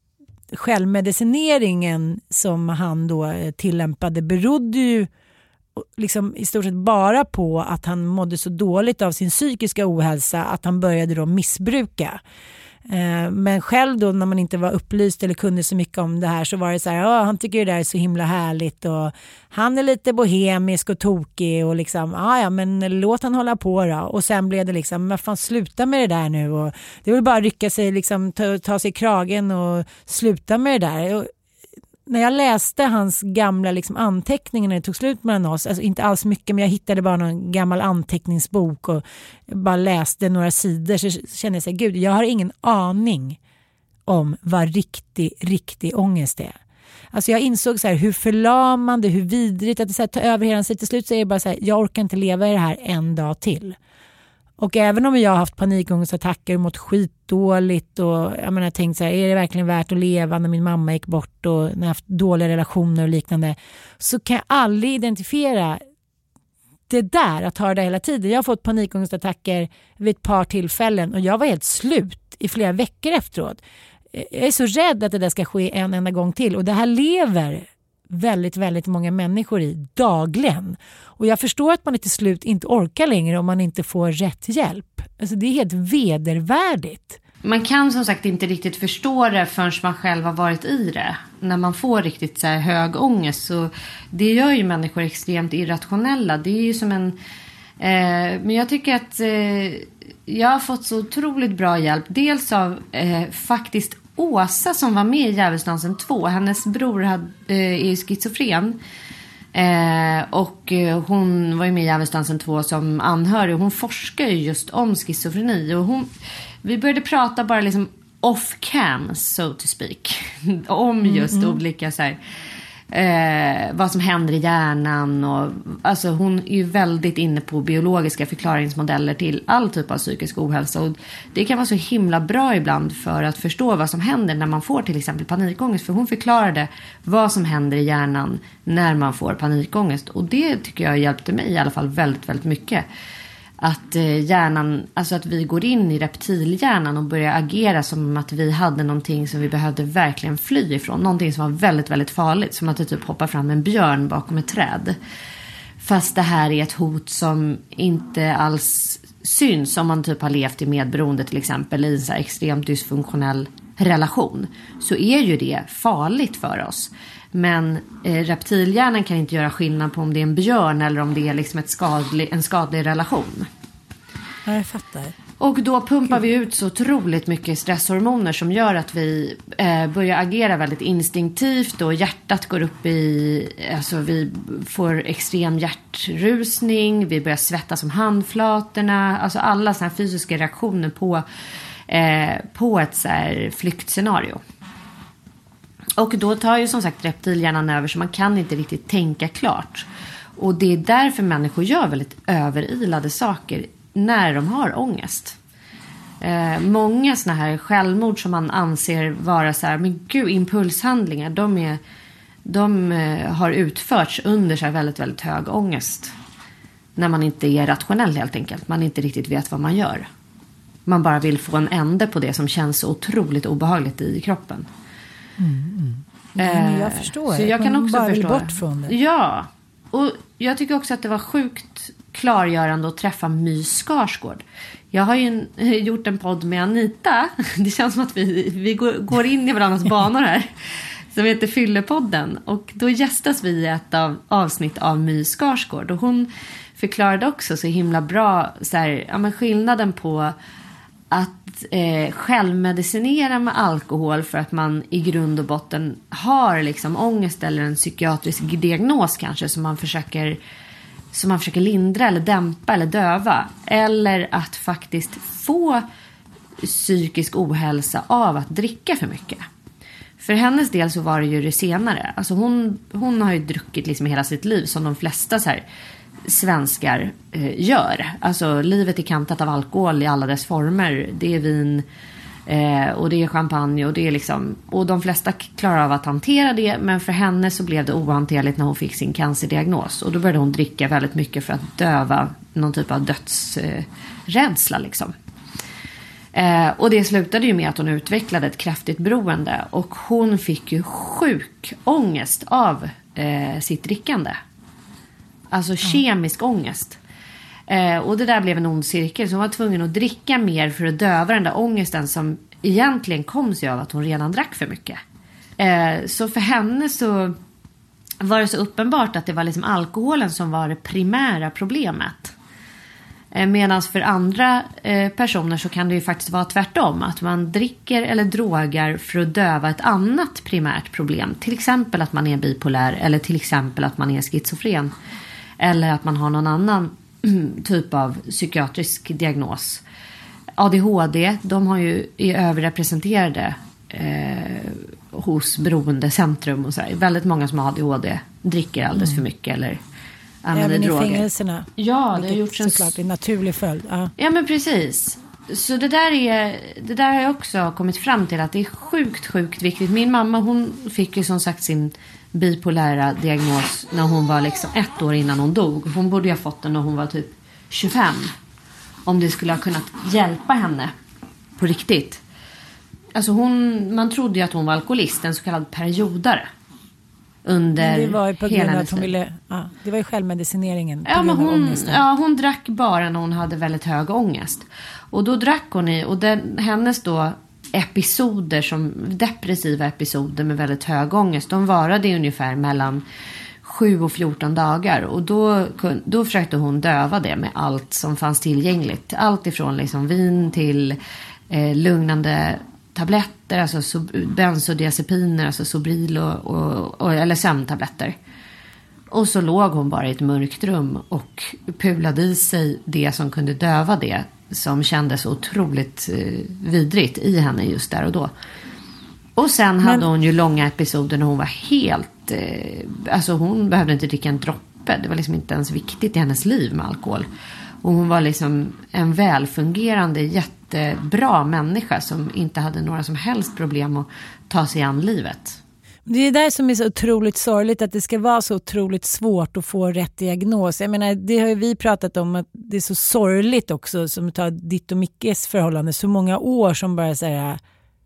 Speaker 3: självmedicineringen som han då tillämpade berodde ju liksom i stort sett bara på att han mådde så dåligt av sin psykiska ohälsa att han började då missbruka. Men själv då när man inte var upplyst eller kunde så mycket om det här så var det så här, han tycker det där är så himla härligt och han är lite bohemisk och tokig och liksom, men låt han hålla på då. Och sen blev det liksom, men fan sluta med det där nu, och det vill bara rycka sig liksom, ta sig i kragen och sluta med det där. Och när jag läste hans gamla liksom anteckningar när det tog slut mellan oss, alltså inte alls mycket, men jag hittade bara någon gammal anteckningsbok och bara läste några sidor, så kände jag så här, gud, jag har ingen aning om vad riktig ångest är. Alltså jag insåg så här, hur förlamande, hur vidrigt att det så här, ta över hela sig. Till slut så är det bara så här, jag orkar inte leva i det här en dag till. Och även om jag har haft panikångestattacker och mått skitdåligt och jag tänkt så här, är det verkligen värt att leva när min mamma gick bort och när jag haft dåliga relationer och liknande, så kan jag aldrig identifiera det där, att ha det hela tiden. Jag har fått panikångestattacker vid ett par tillfällen och jag var helt slut i flera veckor efteråt. Jag är så rädd att det där ska ske en enda gång till, och det här lever väldigt, väldigt många människor i dagligen. Och jag förstår att man till slut inte orkar längre om man inte får rätt hjälp. Alltså det är helt vedervärdigt.
Speaker 6: Man kan som sagt inte riktigt förstå det förrän man själv har varit i det. När man får riktigt så här hög ångest, så det gör ju människor extremt irrationella. Det är ju som en... men jag tycker att jag har fått så otroligt bra hjälp. Dels av faktiskt Åsa som var med i Djävulsdansen 2. Hennes bror är schizofren. Och hon var ju med i Djävulsdansen 2 som anhörig. Hon forskar ju just om schizofreni. Och vi började prata bara liksom off cam, so to speak. Om just olika så här, vad som händer i hjärnan. Och, alltså hon är ju väldigt inne på biologiska förklaringsmodeller till all typ av psykisk ohälsa. Och det kan vara så himla bra ibland för att förstå vad som händer när man får till exempel panikångest. För hon förklarade vad som händer i hjärnan när man får panikångest. Och det tycker jag hjälpte mig i alla fall väldigt, väldigt mycket. Att hjärnan, alltså att vi går in i reptilhjärnan och börjar agera som att vi hade någonting som vi behövde verkligen fly ifrån. Någonting som var väldigt, väldigt farligt. Som att det typ hoppar fram en björn bakom ett träd. Fast det här är ett hot som inte alls syns om man typ har levt i medberoende till exempel. I en så här extremt dysfunktionell relation. Så är ju det farligt för oss. Men reptilhjärnan kan inte göra skillnad på om det är en björn eller om det är liksom en skadlig relation.
Speaker 3: Ja, jag fattar.
Speaker 6: Och då pumpar vi ut så otroligt mycket stresshormoner som gör att vi börjar agera väldigt instinktivt och hjärtat går upp alltså vi får extrem hjärtrusning, vi börjar svettas som handflatorna, alltså alla såna här fysiska reaktioner på ett så här flyktscenario. Och då tar ju som sagt reptilhjärnan över så man kan inte riktigt tänka klart. Och det är därför människor gör väldigt överilade saker när de har ångest. Många såna här självmord som man anser vara så här, men gud, impulshandlingar, de har utförts under så här väldigt, väldigt hög ångest. När man inte är rationell helt enkelt. Man inte riktigt vet vad man gör. Man bara vill få en ände på det som känns så otroligt obehagligt i kroppen.
Speaker 3: Men jag förstår.
Speaker 6: Så jag kan också
Speaker 3: bara
Speaker 6: förstå
Speaker 3: bort från det.
Speaker 6: Ja, och jag tycker också att det var sjukt klargörande att träffa My Skarsgård. Jag har ju gjort en podd med Anita. Det känns som att vi går in i varandras banor här. Som heter Fyllepodden. Och då gästas vi i ett avsnitt av My Skarsgård. Och hon förklarade också så himla bra så här, ja, men skillnaden på att självmedicinera med alkohol för att man i grund och botten har liksom ångest eller en psykiatrisk diagnos kanske som man försöker lindra eller dämpa eller döva, eller att faktiskt få psykisk ohälsa av att dricka för mycket. För hennes del så var det ju det senare. Alltså hon har ju druckit liksom hela sitt liv som de flesta så här svenskar gör. Alltså livet är kantat av alkohol i alla dess former. Det är vin och det är champagne och det är liksom, och de flesta klarar av att hantera det, men för henne så blev det ohanterligt när hon fick sin cancerdiagnos, och då började hon dricka väldigt mycket för att döva någon typ av dödsrädsla liksom. Och det slutade ju med att hon utvecklade ett kraftigt beroende, och hon fick ju sjuk ångest av sitt drickande. Alltså kemisk ångest. Och det där blev en ond cirkel, så hon var tvungen att dricka mer för att döva den där ångesten som egentligen kom sig av att hon redan drack för mycket. Så för henne så var det så uppenbart att det var liksom alkoholen som var det primära problemet. Medan för andra personer så kan det ju faktiskt vara tvärtom. Att man dricker eller drogar för att döva ett annat primärt problem. Till exempel att man är bipolär, eller till exempel att man är schizofren. Eller att man har någon annan typ av psykiatrisk diagnos. ADHD, de har ju är överrepresenterade hos beroendecentrum och så här. Väldigt många som har ADHD dricker alldeles för mycket eller använder
Speaker 3: även
Speaker 6: droger.
Speaker 3: I fängelserna.
Speaker 6: Ja, det har gjort
Speaker 3: såklart en naturlig följd.
Speaker 6: Ja, men precis. Så det där har jag också kommit fram till att det är sjukt viktigt. Min mamma, hon fick ju som sagt sin bipolära diagnos när hon var liksom 1 år innan hon dog. Hon borde ju ha fått den när hon var typ 25. Om det skulle ha kunnat hjälpa henne på riktigt. Alltså man trodde ju att hon var alkoholist, en så kallad periodare. Under
Speaker 3: det var ju på grund av att hon
Speaker 6: liv.
Speaker 3: ville, det var ju självmedicineringen på
Speaker 6: Ja, men
Speaker 3: grund av ångesten.
Speaker 6: hon drack bara när hon hade väldigt hög ångest. Och då drack hon och hennes då episoder, som depressiva episoder med väldigt hög ångest, de varade ungefär mellan 7 och 14 dagar. Och då försökte hon döva det med allt som fanns tillgängligt. Allt ifrån liksom vin till lugnande tabletter, alltså bensodiazepiner, alltså Sobril eller sömntabletter. Och så låg hon bara i ett mörkt rum och pulade i sig det som kunde döva det som kändes otroligt vidrigt i henne just där och då. Och sen hade hon ju långa episoder när hon var helt alltså hon behövde inte dricka en droppe. Det var liksom inte ens viktigt i hennes liv med alkohol. Och hon var liksom en välfungerande, jättebra människa som inte hade några som helst problem att ta sig an livet.
Speaker 3: Det är där som är så otroligt sorgligt, att det ska vara så otroligt svårt att få rätt diagnos. Jag menar, det har ju vi pratat om, att det är så sorgligt också, som tar ditt och Mickes förhållande, så många år som bara så här,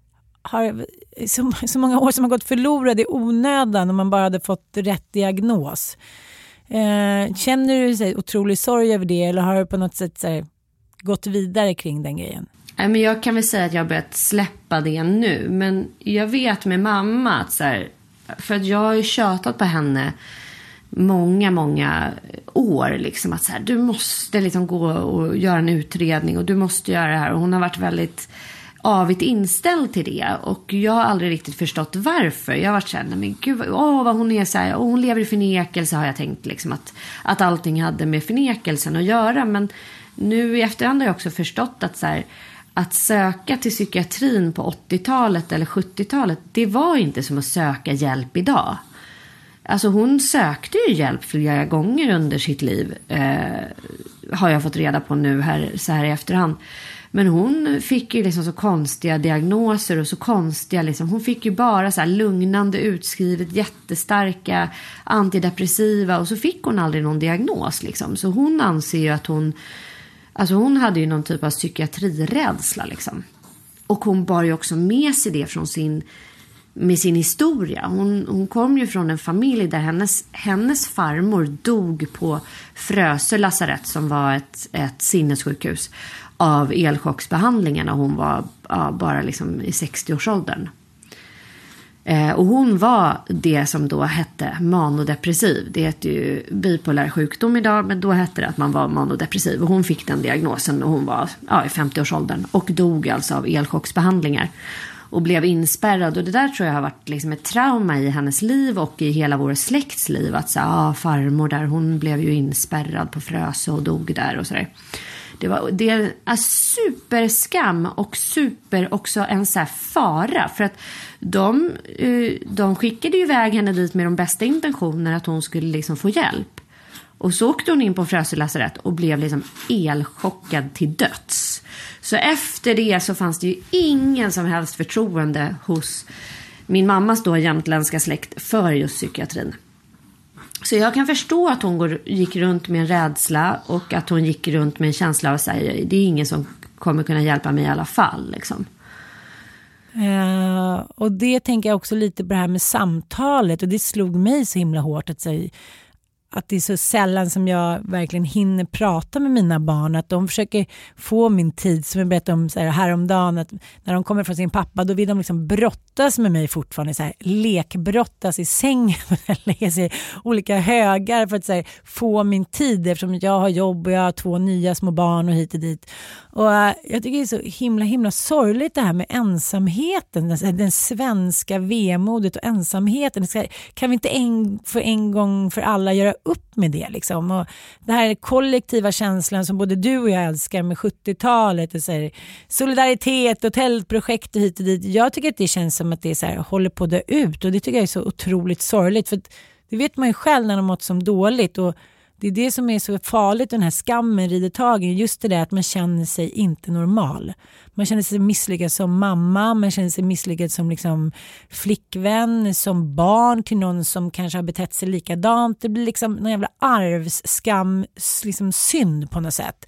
Speaker 3: så många år som har gått förlorade i onödan om man bara hade fått rätt diagnos. Känner du sig otroligt sorg över det, eller har du på något sätt så här, gått vidare kring den grejen?
Speaker 6: Men jag kan väl säga att jag har börjat släppa det nu. Men jag vet med mamma att så här, för att jag har ju tjatat på henne många år liksom, att så här, du måste liksom gå och göra en utredning och du måste göra det här, och hon har varit väldigt avigt inställd till det, och jag har aldrig riktigt förstått varför. Jag har varit så här, men gud, vad hon är så här, och hon lever i förnekelse, har jag tänkt liksom, att allting hade med förnekelsen att göra. Men nu i efterhand har jag också förstått att så här, att söka till psykiatrin på 80-talet eller 70-talet, det var inte som att söka hjälp idag. Alltså hon sökte ju hjälp flera gånger under sitt liv, har jag fått reda på nu här, så här i efterhand. Men hon fick ju liksom så konstiga diagnoser och så konstiga liksom, hon fick ju bara så här lugnande utskrivet, jättestarka antidepressiva, och så fick hon aldrig någon diagnos liksom. Så hon anser ju att hon hade ju någon typ av psykiatrirädsla liksom. Och hon bar ju också med sig det från med sin historia. Hon kom ju från en familj där hennes farmor dog på Frösö lasarett, som var ett sinnessjukhus, av elchocksbehandlingen, och hon var bara liksom i 60-årsåldern. Och hon var det som då hette manodepressiv. Det heter ju bipolär sjukdom idag, men då hette det att man var manodepressiv. Och hon fick den diagnosen och hon var i 50-årsåldern och dog alltså av elchocksbehandlingar. Och blev inspärrad, och det där tror jag har varit liksom ett trauma i hennes liv och i hela vår släkts liv. Att farmor där, hon blev ju inspärrad på Frösö och dog där och sådär. Det är en superskam och också en så här fara. För att de skickade ju iväg henne dit med de bästa intentioner, att hon skulle liksom få hjälp. Och så åkte hon in på Frösö lasarett och blev liksom elchockad till döds. Så efter det så fanns det ju ingen som helst förtroende hos min mammas då jämtländska släkt för just psykiatrin. Så jag kan förstå att hon gick runt med en rädsla, och att hon gick runt med en känsla av att säga, det är ingen som kommer kunna hjälpa mig i alla fall liksom.
Speaker 3: Och det tänker jag också lite på det här med samtalet, och det slog mig så himla hårt att säga att det är så sällan som jag verkligen hinner prata med mina barn, att de försöker få min tid, som jag berättade om så här häromdagen, att när de kommer från sin pappa, då vill de liksom brottas med mig fortfarande, så här lekbrottas i sängen och lägga sig i olika högar för att så här, få min tid, eftersom jag har jobb och jag har 2 nya små barn och hit och dit. Och jag tycker det är så himla sorgligt det här med ensamheten, den svenska vemodet och ensamheten. Kan vi inte en gång för alla göra upp med det liksom? Och det här kollektiva känslan som både du och jag älskar med 70-talet, och så här, solidaritet och tältprojekt och hit och dit. Jag tycker att det känns som att det är så här, håller på att dö ut, och det tycker jag är så otroligt sorgligt, för det vet man ju själv när de mått som dåligt, och det är det som är så farligt, den här skammen rider tag i, just det där att man känner sig inte normal. Man känner sig misslyckad som mamma, man känner sig misslyckad som liksom flickvän, som barn till någon som kanske har betett sig likadant. Det blir liksom någon jävla arvsskam, liksom synd på något sätt.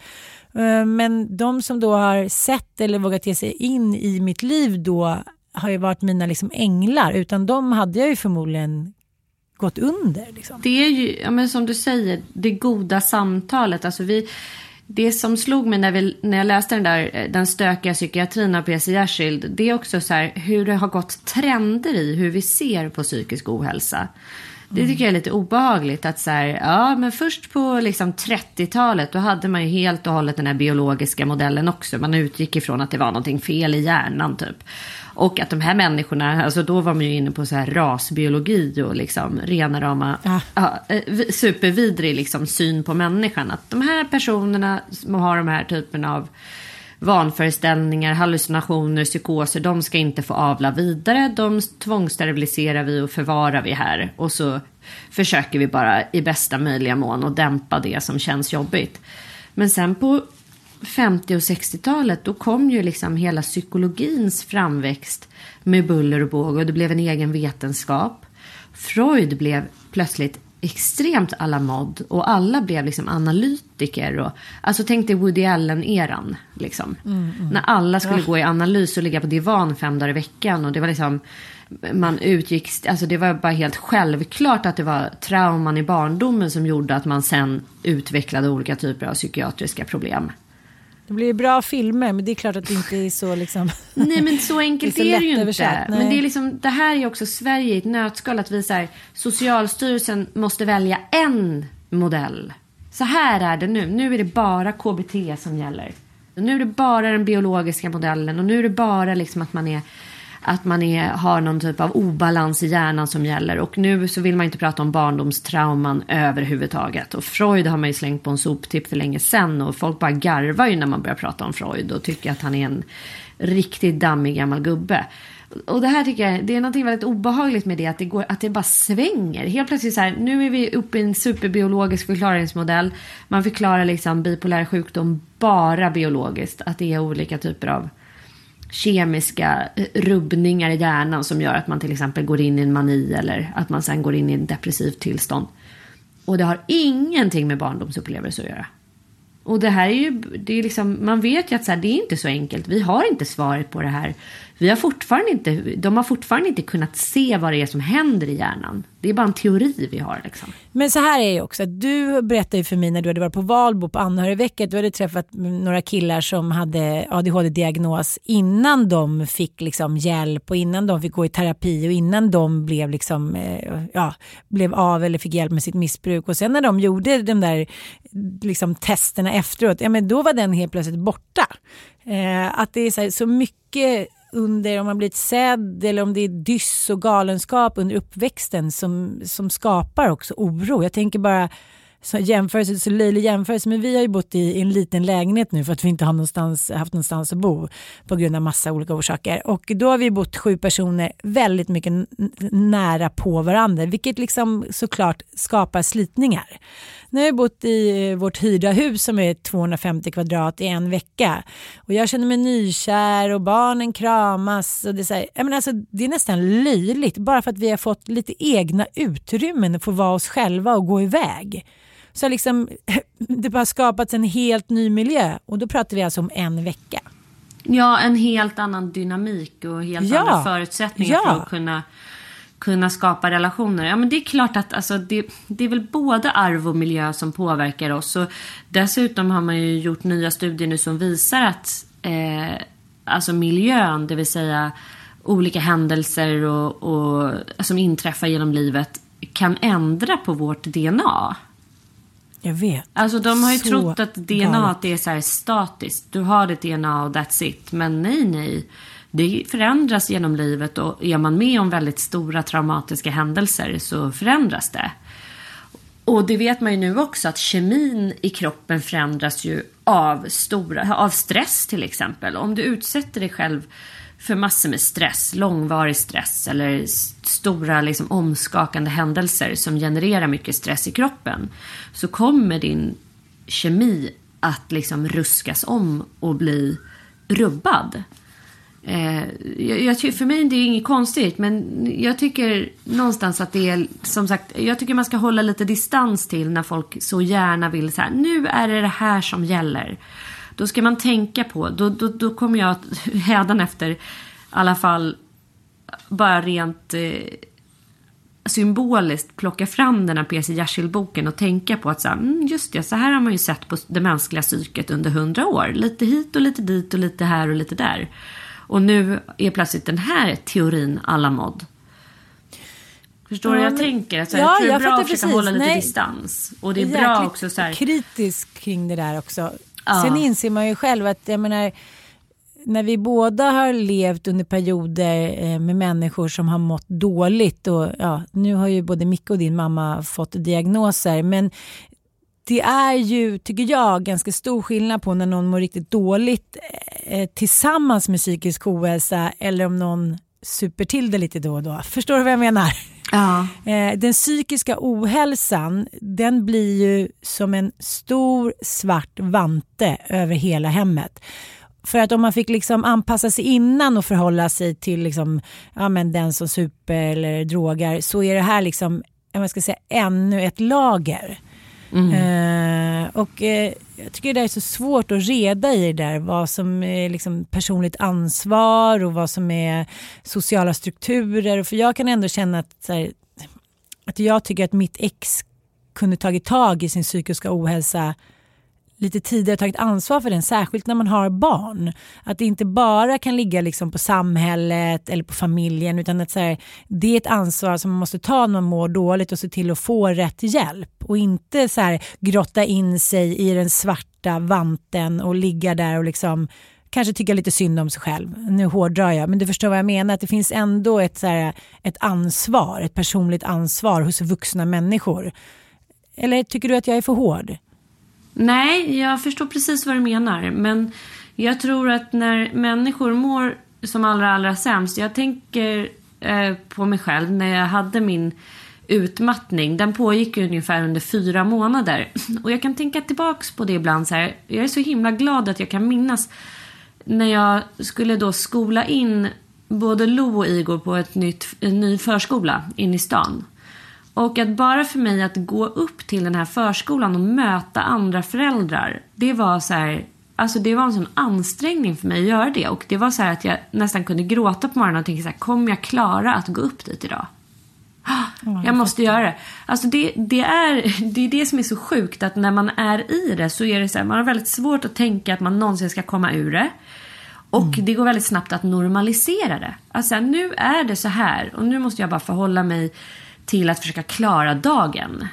Speaker 3: Men de som då har sett eller vågat ge sig in i mitt liv då har ju varit mina liksom änglar. Utan de hade jag ju förmodligen gått under liksom.
Speaker 6: Det är ju, ja, men som du säger, det goda samtalet. Alltså det som slog mig när jag läste den stökiga psykiatrin av P.C. Jersild, det är också så här, hur det har gått trender i hur vi ser på psykisk ohälsa. Det tycker jag är lite obehagligt, att så här, ja, men först på liksom 30-talet då hade man ju helt och hållet den här biologiska modellen också. Man utgick ifrån att det var någonting fel i hjärnan typ. Och att de här människorna, alltså då var man ju inne på så här rasbiologi och liksom rena rama supervidrig liksom syn på människan. Att de här personerna som har de här typen av vanföreställningar, hallucinationer, psykoser, de ska inte få avla vidare. De tvångssteriliserar vi och förvarar vi här. Och så försöker vi bara i bästa möjliga mån att dämpa det som känns jobbigt. Men sen på 50- och 60-talet då kom ju liksom hela psykologins framväxt med buller och båg, och det blev en egen vetenskap. Freud blev plötsligt extremt à la mode, och alla blev liksom analytiker, och alltså tänk dig Woody Allen-eran liksom. När alla skulle gå i analys och ligga på divan 5 dagar i veckan, och det var liksom, man utgick, alltså det var bara helt självklart att det var trauman i barndomen som gjorde att man sen utvecklade olika typer av psykiatriska problem.
Speaker 3: Det blir bra filmer, men det är klart att det inte är så liksom...
Speaker 6: Nej, men så enkelt är det ju inte.
Speaker 3: Nej.
Speaker 6: Men det är liksom, det här är också Sverige i ett nötskal, att vi så här, Socialstyrelsen måste välja en modell. Så här är det nu. Nu är det bara KBT som gäller. Nu är det bara den biologiska modellen, och nu är det bara liksom att man har någon typ av obalans i hjärnan som gäller. Och nu så vill man inte prata om barndomstrauman överhuvudtaget. Och Freud har man ju slängt på en soptipp för länge sedan. Och folk bara garvar ju när man börjar prata om Freud och tycker att han är en riktigt dammig gammal gubbe. Och det här tycker jag, det är något väldigt obehagligt med det, att det bara svänger. Helt plötsligt så här, nu är vi uppe i en superbiologisk förklaringsmodell. Man förklarar liksom bipolär sjukdom bara biologiskt. Att det är olika typer av kemiska rubbningar i hjärnan som gör att man till exempel går in i en mani, eller att man sen går in i en depressivt tillstånd. Och det har ingenting med barndomsupplevelser att göra. Och det här är ju, det är liksom, man vet ju att så här, det är inte så enkelt. Vi har inte svaret på det här. De har fortfarande inte kunnat se vad det är som händer i hjärnan. Det är bara en teori vi har liksom.
Speaker 3: Men så här är det också. Du berättade ju för mig när du hade varit på Valbo på anhörigveckan. Du hade träffat några killar som hade ADHD-diagnos innan de fick liksom hjälp, och innan de fick gå i terapi, och innan de blev liksom, blev av eller fick hjälp med sitt missbruk. Och sen när de gjorde de där liksom testerna efteråt, men då var den helt plötsligt borta. Att det är så mycket under, om man blivit sedd eller om det är dyss och galenskap under uppväxten som skapar också oro. Jag tänker bara så löjlig jämförelse, men vi har ju bott i en liten lägenhet nu för att vi inte har haft någonstans att bo på grund av massa olika orsaker. Och då har vi bott 7 personer väldigt mycket nära på varandra, vilket liksom såklart skapar slitningar. Nu har jag bott i vårt hyrda hus som är 250 kvadrat i en vecka. Och jag känner mig nykär och barnen kramas. Och det, är så här, det är nästan löjligt bara för att vi har fått lite egna utrymmen att få vara oss själva och gå iväg. Så liksom, det har skapats en helt ny miljö. Och då pratar vi alltså om en vecka.
Speaker 6: Ja, en helt annan dynamik och helt andra förutsättningar för att kunna skapa relationer. Ja, men det är klart att alltså, det är väl både arv och miljö som påverkar oss. Och dessutom har man ju gjort nya studier nu som visar att alltså miljön, det vill säga olika händelser och som inträffar genom livet, kan ändra på vårt DNA.
Speaker 3: Jag vet.
Speaker 6: Alltså de har ju trott att DNA är så här statiskt. Du har ditt DNA och that's it. Men nej. Det förändras genom livet, och är man med om väldigt stora traumatiska händelser så förändras det. Och det vet man ju nu också, att kemin i kroppen förändras ju av stress till exempel. Om du utsätter dig själv för massor med stress, långvarig stress eller stora liksom omskakande händelser som genererar mycket stress i kroppen, så kommer din kemi att liksom ruskas om och bli rubbad. För mig det är inget konstigt, men jag tycker någonstans att det är, som sagt, jag tycker man ska hålla lite distans till när folk så gärna vill så här, nu är det här som gäller. Då ska man tänka på, då kommer jag hädanefter i alla fall bara rent symboliskt plocka fram den här P.C. Jersild-boken och tänka på att så här, just det, så här har man ju sett på det mänskliga psyket under 100 år. Lite hit och lite dit och lite här och lite där. Och nu är plötsligt den här teorin alla mod. Förstår du vad jag tänker? Alltså, jag tror det är bra att försöka hålla lite distans. Och det är bra också så här,
Speaker 3: kritisk kring det där också. Ja. Sen inser man ju själv att jag menar, när vi båda har levt under perioder med människor som har mått dåligt, och nu har ju både Micke och din mamma fått diagnoser, men det är ju, tycker jag, ganska stor skillnad på när någon mår riktigt dåligt tillsammans med psykisk ohälsa, eller om någon super till det lite då och då. Förstår du vad jag menar?
Speaker 6: Ja.
Speaker 3: Den psykiska ohälsan, den blir ju som en stor svart vante över hela hemmet. För att om man fick liksom anpassa sig innan och förhålla sig till liksom, den som super eller drogar, så är det här liksom, jag ska säga, ännu ett lager. Jag tycker det är så svårt att reda i det där, vad som är liksom personligt ansvar och vad som är sociala strukturer. För jag kan ändå känna att jag tycker att mitt ex kunde tagit tag i sin psykiska ohälsa lite tidigare tagit ansvar för den, särskilt när man har barn. Att det inte bara kan ligga liksom på samhället eller på familjen, utan att så här, det är ett ansvar som man måste ta när man mår dåligt och se till att få rätt hjälp. Och inte så här grotta in sig i den svarta vanten och ligga där och liksom kanske tycka lite synd om sig själv. Nu hårdrar jag, men du förstår vad jag menar. Att det finns ändå ett ansvar, ett personligt ansvar hos vuxna människor. Eller tycker du att jag är för hård?
Speaker 4: Nej, jag förstår precis vad du menar. Men jag tror att när människor mår som allra sämst. Jag tänker på mig själv när jag hade min utmattning. Den pågick ungefär under 4 månader. Och jag kan tänka tillbaks på det ibland så här. Jag är så himla glad att jag kan minnas när jag skulle då skola in både Lo och Igor på en ny förskola in i stan. Och att bara för mig att gå upp till den här förskolan och möta andra föräldrar, det var så här, alltså det var en sån ansträngning för mig att göra det. Och det var så här att jag nästan kunde gråta på morgonen och tänka så här, kommer jag klara att gå upp dit idag? Jag måste göra det. Alltså det är det som är så sjukt, att när man är i det så är det så här, man har väldigt svårt att tänka att man någonsin ska komma ur det. Och det går väldigt snabbt att normalisera det. Alltså nu är det så här och nu måste jag bara förhålla mig till att försöka klara dagen.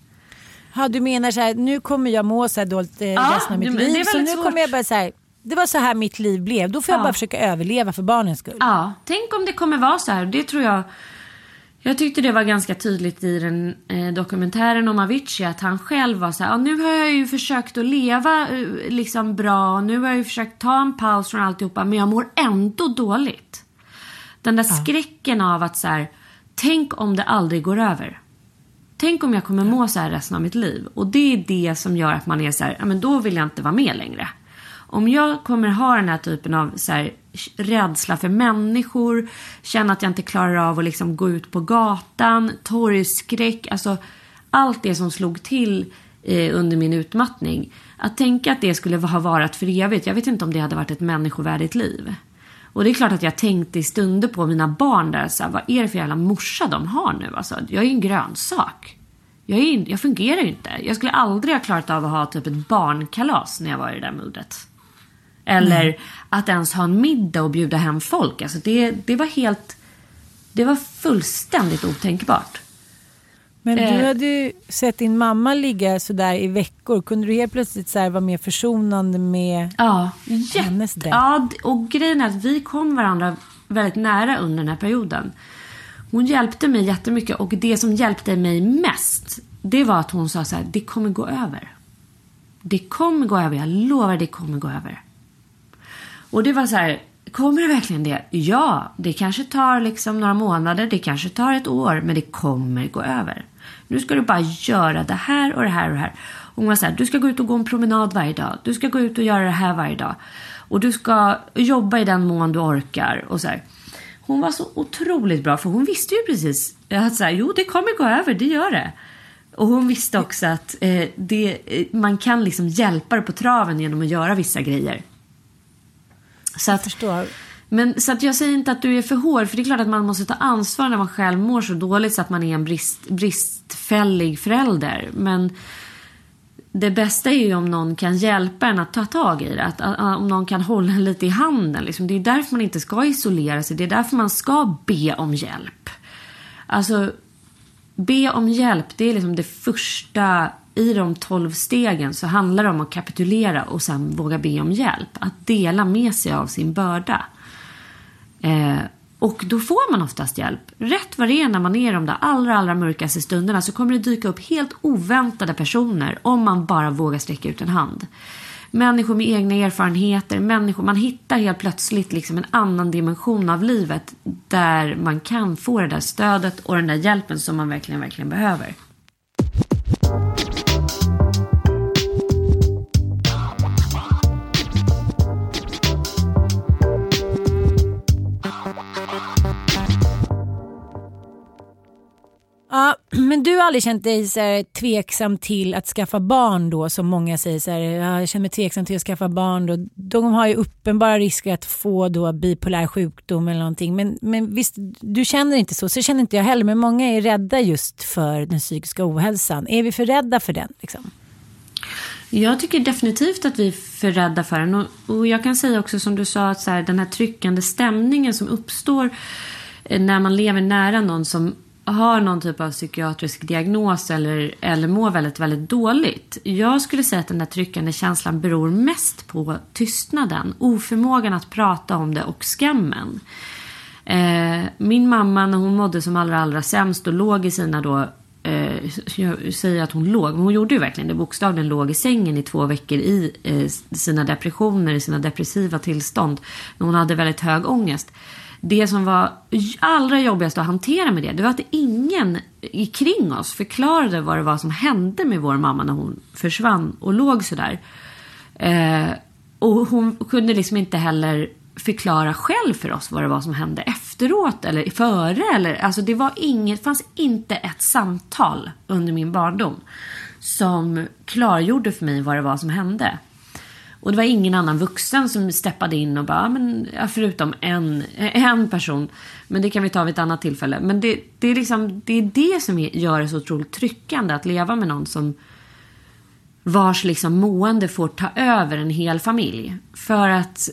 Speaker 3: Ja, du menar så här, nu kommer jag må så här dåligt resten av mitt liv. Så nu kommer jag bara så här, det var så här mitt liv blev. Då får jag bara försöka överleva för barnens skull.
Speaker 4: Ja, tänk om det kommer vara så här. Det tror jag. Jag tyckte det var ganska tydligt i den dokumentären om Avicii, att han själv var så här, nu har jag ju försökt att leva liksom bra, nu har jag ju försökt ta en paus från alltihopa, men jag mår ändå dåligt. Den där skräcken av att så här, tänk om det aldrig går över. Tänk om jag kommer må så här resten av mitt liv. Och det är det som gör att man är så här, ja men då vill jag inte vara med längre. Om jag kommer ha den här typen av så här, rädsla för människor, känna att jag inte klarar av att liksom gå ut på gatan, torgskräck, alltså allt det som slog till under min utmattning. Att tänka att det skulle ha varit för evigt, jag vet inte om det hade varit ett människovärdigt liv. Och det är klart att jag tänkte i stunder på mina barn där, så här, vad är det för jävla morsa de har nu? Alltså, jag är en grönsak. Jag fungerar ju inte. Jag skulle aldrig ha klarat av att ha typ ett barnkalas när jag var i det där modet. Eller att ens ha en middag och bjuda hem folk. Alltså det var fullständigt otänkbart.
Speaker 3: Men du hade ju sett din mamma ligga så där i veckor. Kunde du helt plötsligt så här vara mer försonande med hennes död?
Speaker 4: Ja, och grejen är att vi kom varandra väldigt nära under den här perioden. Hon hjälpte mig jättemycket, och det som hjälpte mig mest, det var att hon sa så här, det kommer gå över. Det kommer gå över, jag lovar, det kommer gå över. Och det var så här, kommer det verkligen det? Ja, det kanske tar liksom några månader, det kanske tar ett år, men det kommer gå över. Nu ska du bara göra det här och det här och det här. Och hon var så här, du ska gå ut och gå en promenad varje dag. Du ska gå ut och göra det här varje dag. Och du ska jobba i den mån du orkar. Och så här. Hon var så otroligt bra, för hon visste ju precis att så här, jo, det kommer gå över, det gör det. Och hon visste också att man kan liksom hjälpa det på traven genom att göra vissa grejer. Så att,
Speaker 3: förstår.
Speaker 4: Men så att jag säger inte att du är för hård, för det är klart att man måste ta ansvar när man själv mår så dåligt så att man är en bristfällig förälder. Men det bästa är ju om någon kan hjälpa en att ta tag i det, om någon kan hålla en lite i handen liksom. Det är därför man inte ska isolera sig, det är därför man ska be om hjälp. Alltså be om hjälp, det är liksom det första. I de 12 stegen så handlar det om att kapitulera och sen våga be om hjälp. Att dela med sig av sin börda. Och då får man oftast hjälp. Rätt vad det är när man är i de där allra mörkaste stunderna, så kommer det dyka upp helt oväntade personer om man bara vågar sträcka ut en hand. Människor med egna erfarenheter, man hittar helt plötsligt liksom en annan dimension av livet där man kan få det där stödet och den där hjälpen som man verkligen behöver.
Speaker 3: Ja, men du har aldrig känt dig så här tveksam till att skaffa barn då, som många säger så här, jag känner mig tveksam till att skaffa barn då. De har ju uppenbara risker att få då bipolär sjukdom eller någonting. Men visst, du känner inte så känner inte jag heller. Men många är rädda just för den psykiska ohälsan. Är vi för rädda för den liksom?
Speaker 4: Jag tycker definitivt att vi är för rädda för den. Och jag kan säga också som du sa att så här, den här tryckande stämningen som uppstår när man lever nära någon som har någon typ av psykiatrisk diagnos eller mår väldigt, väldigt dåligt. Jag skulle säga att den här tryckande känslan beror mest på tystnaden, oförmågan att prata om det och skammen. Min mamma när hon mådde som allra sämst och låg i sina då, jag säger att hon låg, men hon gjorde ju verkligen det, bokstavligen låg i sängen i 2 veckor i sina depressioner, i sina depressiva tillstånd när hon hade väldigt hög ångest. Det som var allra jobbigast att hantera med det var att ingen kring oss förklarade vad det var som hände med vår mamma när hon försvann och låg sådär. Och hon kunde liksom inte heller förklara själv för oss vad det var som hände efteråt eller före. Alltså det fanns inte ett samtal under min barndom som klargjorde för mig vad det var som hände. Och det var ingen annan vuxen som steppade in och bara, förutom en person. Men det kan vi ta vid ett annat tillfälle. Men det är det som gör det så otroligt tryckande att leva med någon som vars liksom mående får ta över en hel familj. För att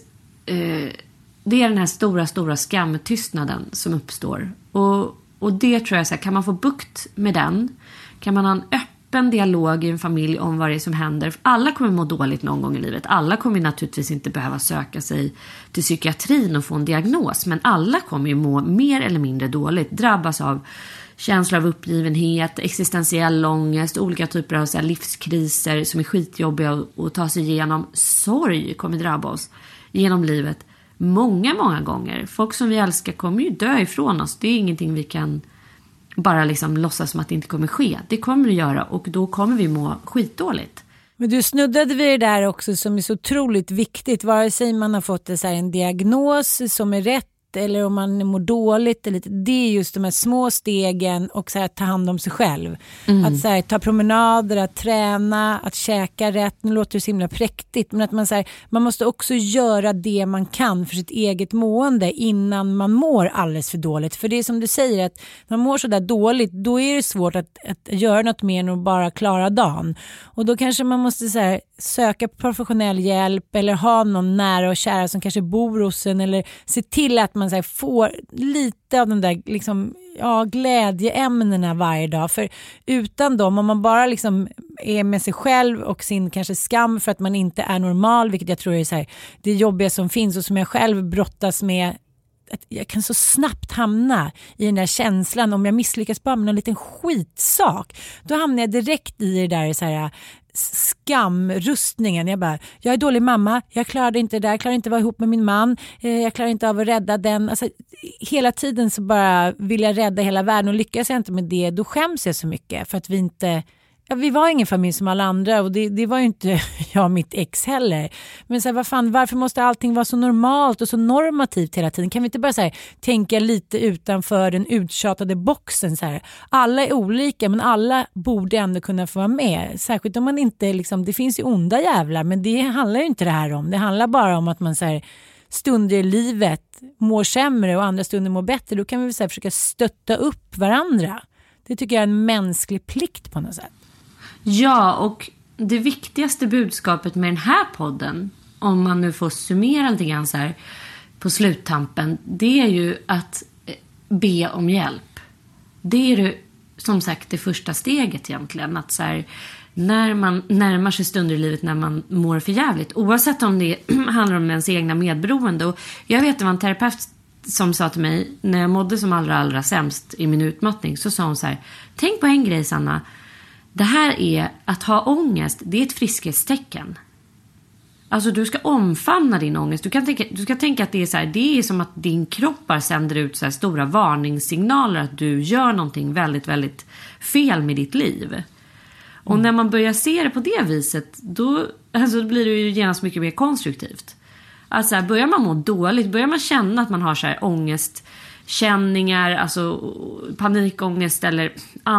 Speaker 4: det är den här stora skamtystnaden som uppstår. Och det tror jag så här, kan man få bukt med den, kan man ha en öppen dialog i en familj om vad det är som händer. Alla kommer må dåligt någon gång i livet. Alla kommer naturligtvis inte behöva söka sig till psykiatrin och få en diagnos. Men alla kommer ju må mer eller mindre dåligt. Drabbas av känslor av uppgivenhet, existentiell ångest, olika typer av så här livskriser som är skitjobbiga att ta sig igenom. Sorg kommer drabba oss genom livet många gånger. Folk som vi älskar kommer ju dö ifrån oss. Det är ingenting vi kan bara liksom låtsas som att det inte kommer ske. Det kommer det göra och då kommer vi må skitdåligt.
Speaker 3: Men du snuddade vid det där också som är så otroligt viktigt. Vare sig man har fått en diagnos som är rätt eller om man mår dåligt eller lite, det är just de här små stegen och så här, ta hand om sig själv. Att så här, ta promenader, att träna, att käka rätt. Nu låter det så himla präktigt, men att man, så här, man måste också göra det man kan för sitt eget mående innan man mår alldeles för dåligt. För det är som du säger, att man mår så där dåligt, då är det svårt att göra något mer än att bara klara dagen. Och då kanske man måste så här, söka professionell hjälp eller ha någon nära och kära som kanske bor hos en, eller se till att man så här, får lite av de där liksom, glädjeämnena varje dag. För utan dem, om man bara liksom är med sig själv och sin kanske skam för att man inte är normal, vilket jag tror är så här, det jobbiga som finns och som jag själv brottas med, att jag kan så snabbt hamna i den där känslan om jag misslyckas bara med en liten skitsak. Då hamnar jag direkt i det där så här skamrustningen. Jag är dålig mamma, jag klarade inte det där, jag klarar inte att vara ihop med min man, jag klarar inte av att rädda den. Alltså, hela tiden så bara vill jag rädda hela världen, och lyckas jag inte med det, då skäms jag så mycket för att vi var ingen familj som alla andra, och det var ju inte jag och mitt ex heller. Men så här, varför måste allting vara så normalt och så normativt hela tiden? Kan vi inte bara så här, tänka lite utanför den uttjatade boxen? Så här? Alla är olika, men alla borde ändå kunna få vara med. Särskilt om man inte, liksom, det finns ju onda jävlar, men det handlar ju inte det här om. Det handlar bara om att man så här, stunder i livet mår sämre och andra stunder mår bättre. Då kan vi så här, försöka stötta upp varandra. Det tycker jag är en mänsklig plikt på något sätt.
Speaker 4: Ja, och det viktigaste budskapet med den här podden, om man nu får summera lite grann så här på sluttampen, det är ju att be om hjälp. Det är ju som sagt det första steget egentligen, att så här, när man närmar sig stunder i livet när man mår för jävligt, oavsett om det handlar om ens egna medberoende. Och jag vet att det var en terapeut som sa till mig när jag mådde som allra sämst i min utmattning, så sa hon så här: tänk på en grej, Sanna. Det här är att ha ångest, det är ett friskhetstecken. Alltså du ska omfamna din ångest. Du ska tänka att det är så här, det är som att din kropp bara sänder ut så här stora varningssignaler att du gör någonting väldigt, väldigt fel med ditt liv. Och när man börjar se det på det viset, då blir det ju genast mycket mer konstruktivt. Alltså börjar man må dåligt, börjar man känna att man har så här ångestkänningar, alltså panikångest eller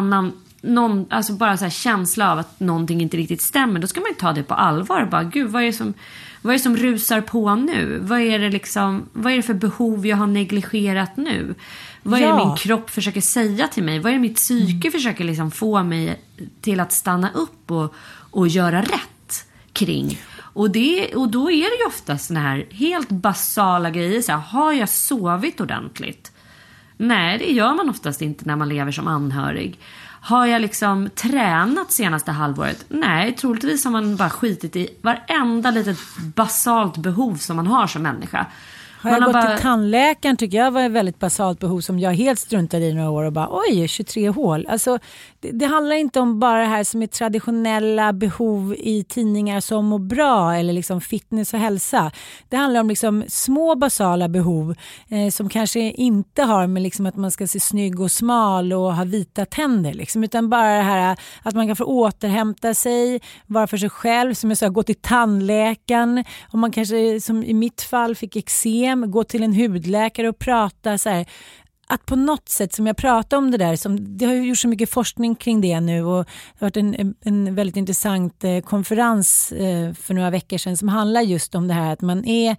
Speaker 4: alltså bara så här känsla av att någonting inte riktigt stämmer, då ska man ju ta det på allvar. Bara, gud, vad är det som rusar på nu? Vad är det för behov jag har negligerat nu? Vad är det min kropp försöker säga till mig? Vad är det mitt psyke försöker liksom få mig till att stanna upp och göra rätt? kring. Och då är det ju ofta såna här helt basala grejer. Så här, har jag sovit ordentligt? Nej, det gör man oftast inte när man lever som anhörig. Har jag liksom tränat senaste halvåret? Nej, troligtvis har man bara skitit i varenda litet basalt behov som man har som människa.
Speaker 3: Har jag gått till tandläkaren tycker jag var ett väldigt basalt behov som jag helt struntade i några år och bara oj, 23 hål. Alltså, det handlar inte om bara det här som är traditionella behov i tidningar som mår bra eller liksom fitness och hälsa. Det handlar om liksom små basala behov som kanske inte har med liksom att man ska se snygg och smal och ha vita tänder liksom, utan bara det här att man kan få återhämta sig, vara för sig själv, som jag sa, gå till tandläkaren, och man kanske som i mitt fall fick eksem, gå till en hudläkare och prata så här, att på något sätt som jag pratar om det där, som det har ju gjort så mycket forskning kring det nu, och det har varit en väldigt intressant konferens för några veckor sedan som handlar just om det här att man är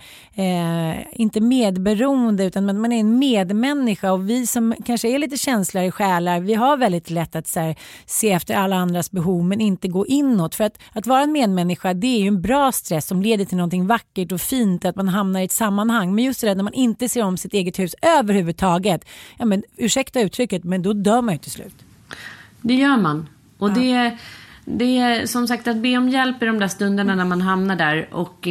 Speaker 3: inte medberoende utan man är en medmänniska, och vi som kanske är lite känsligare själar, vi har väldigt lätt att så här, se efter alla andras behov men inte gå inåt, för att vara en medmänniska, det är ju en bra stress som leder till någonting vackert och fint, att man hamnar i ett sammanhang, men just det där när man inte ser om sitt eget hus överhuvudtaget. Ja, men ursäkta uttrycket, men då dör man ju till slut.
Speaker 4: Det gör man. Och det är som sagt att be om hjälp i de där stunderna när man hamnar där. Och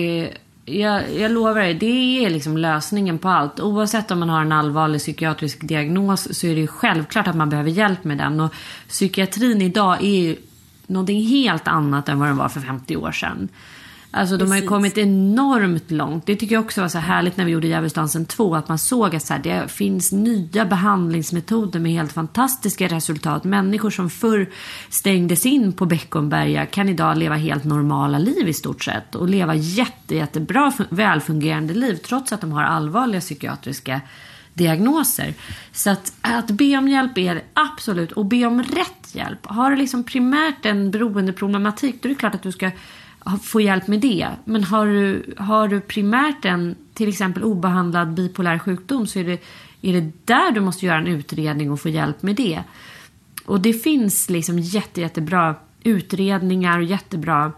Speaker 4: jag lovar dig, det är liksom lösningen på allt. Oavsett om man har en allvarlig psykiatrisk diagnos så är det ju självklart att man behöver hjälp med den. Och psykiatrin idag är ju någonting helt annat än vad den var för 50 år sedan. Alltså de har ju kommit enormt långt. Det tycker jag också var så härligt när vi gjorde Djävulsdansen 2. Att man såg att så här, det finns nya behandlingsmetoder med helt fantastiska resultat. Människor som förr stängdes in på Beckomberga kan idag leva helt normala liv i stort sett. Och leva jättebra, välfungerande liv trots att de har allvarliga psykiatriska diagnoser. Så att be om hjälp är absolut. Och be om rätt hjälp. Har du liksom primärt en beroendeproblematik, då är det klart att du ska få hjälp med det. Men har du primärt en till exempel obehandlad bipolär sjukdom, så är det där du måste göra en utredning och få hjälp med det. Och det finns liksom jättebra utredningar och jättebra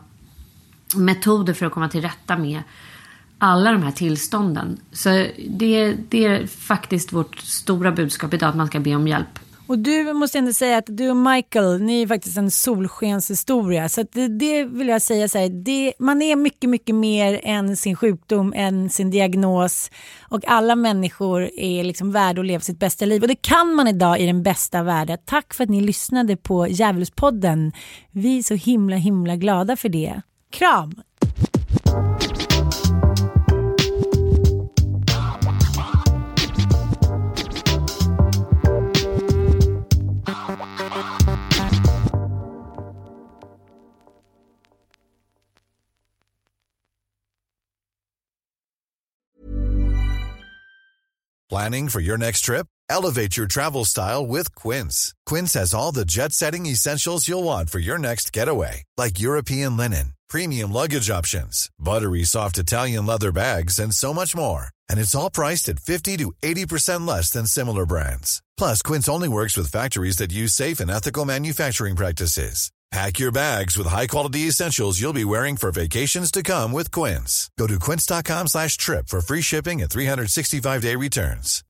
Speaker 4: metoder för att komma till rätta med alla de här tillstånden. Så det är faktiskt vårt stora budskap idag, att man ska be om hjälp.
Speaker 3: Och du måste ändå säga att du och Michael, ni är faktiskt en solskenshistoria. Så att det vill jag säga så här, man är mycket, mycket mer än sin sjukdom, än sin diagnos. Och alla människor är liksom värda att leva sitt bästa liv. Och det kan man idag i den bästa världen. Tack för att ni lyssnade på Djävulspodden. Vi är så himla glada för det. Kram!
Speaker 8: Planning for your next trip? Elevate your travel style with Quince. Quince has all the jet-setting essentials you'll want for your next getaway, like European linen, premium luggage options, buttery soft Italian leather bags, and so much more. And it's all priced at 50 to 80% less than similar brands. Plus, Quince only works with factories that use safe and ethical manufacturing practices. Pack your bags with high-quality essentials you'll be wearing for vacations to come with Quince. Go to quince.com/trip for free shipping and 365-day returns.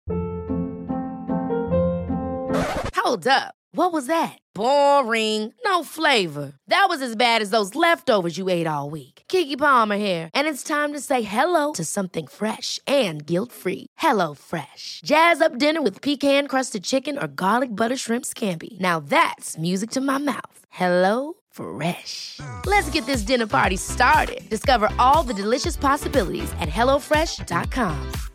Speaker 1: Hold up. What was that? Boring. No flavor. That was as bad as those leftovers you ate all week. Keke Palmer here, and it's time to say hello to something fresh and guilt-free. Hello Fresh. Jazz up dinner with pecan-crusted chicken or garlic butter shrimp scampi. Now that's music to my mouth. Hello Fresh. Let's get this dinner party started. Discover all the delicious possibilities at hellofresh.com.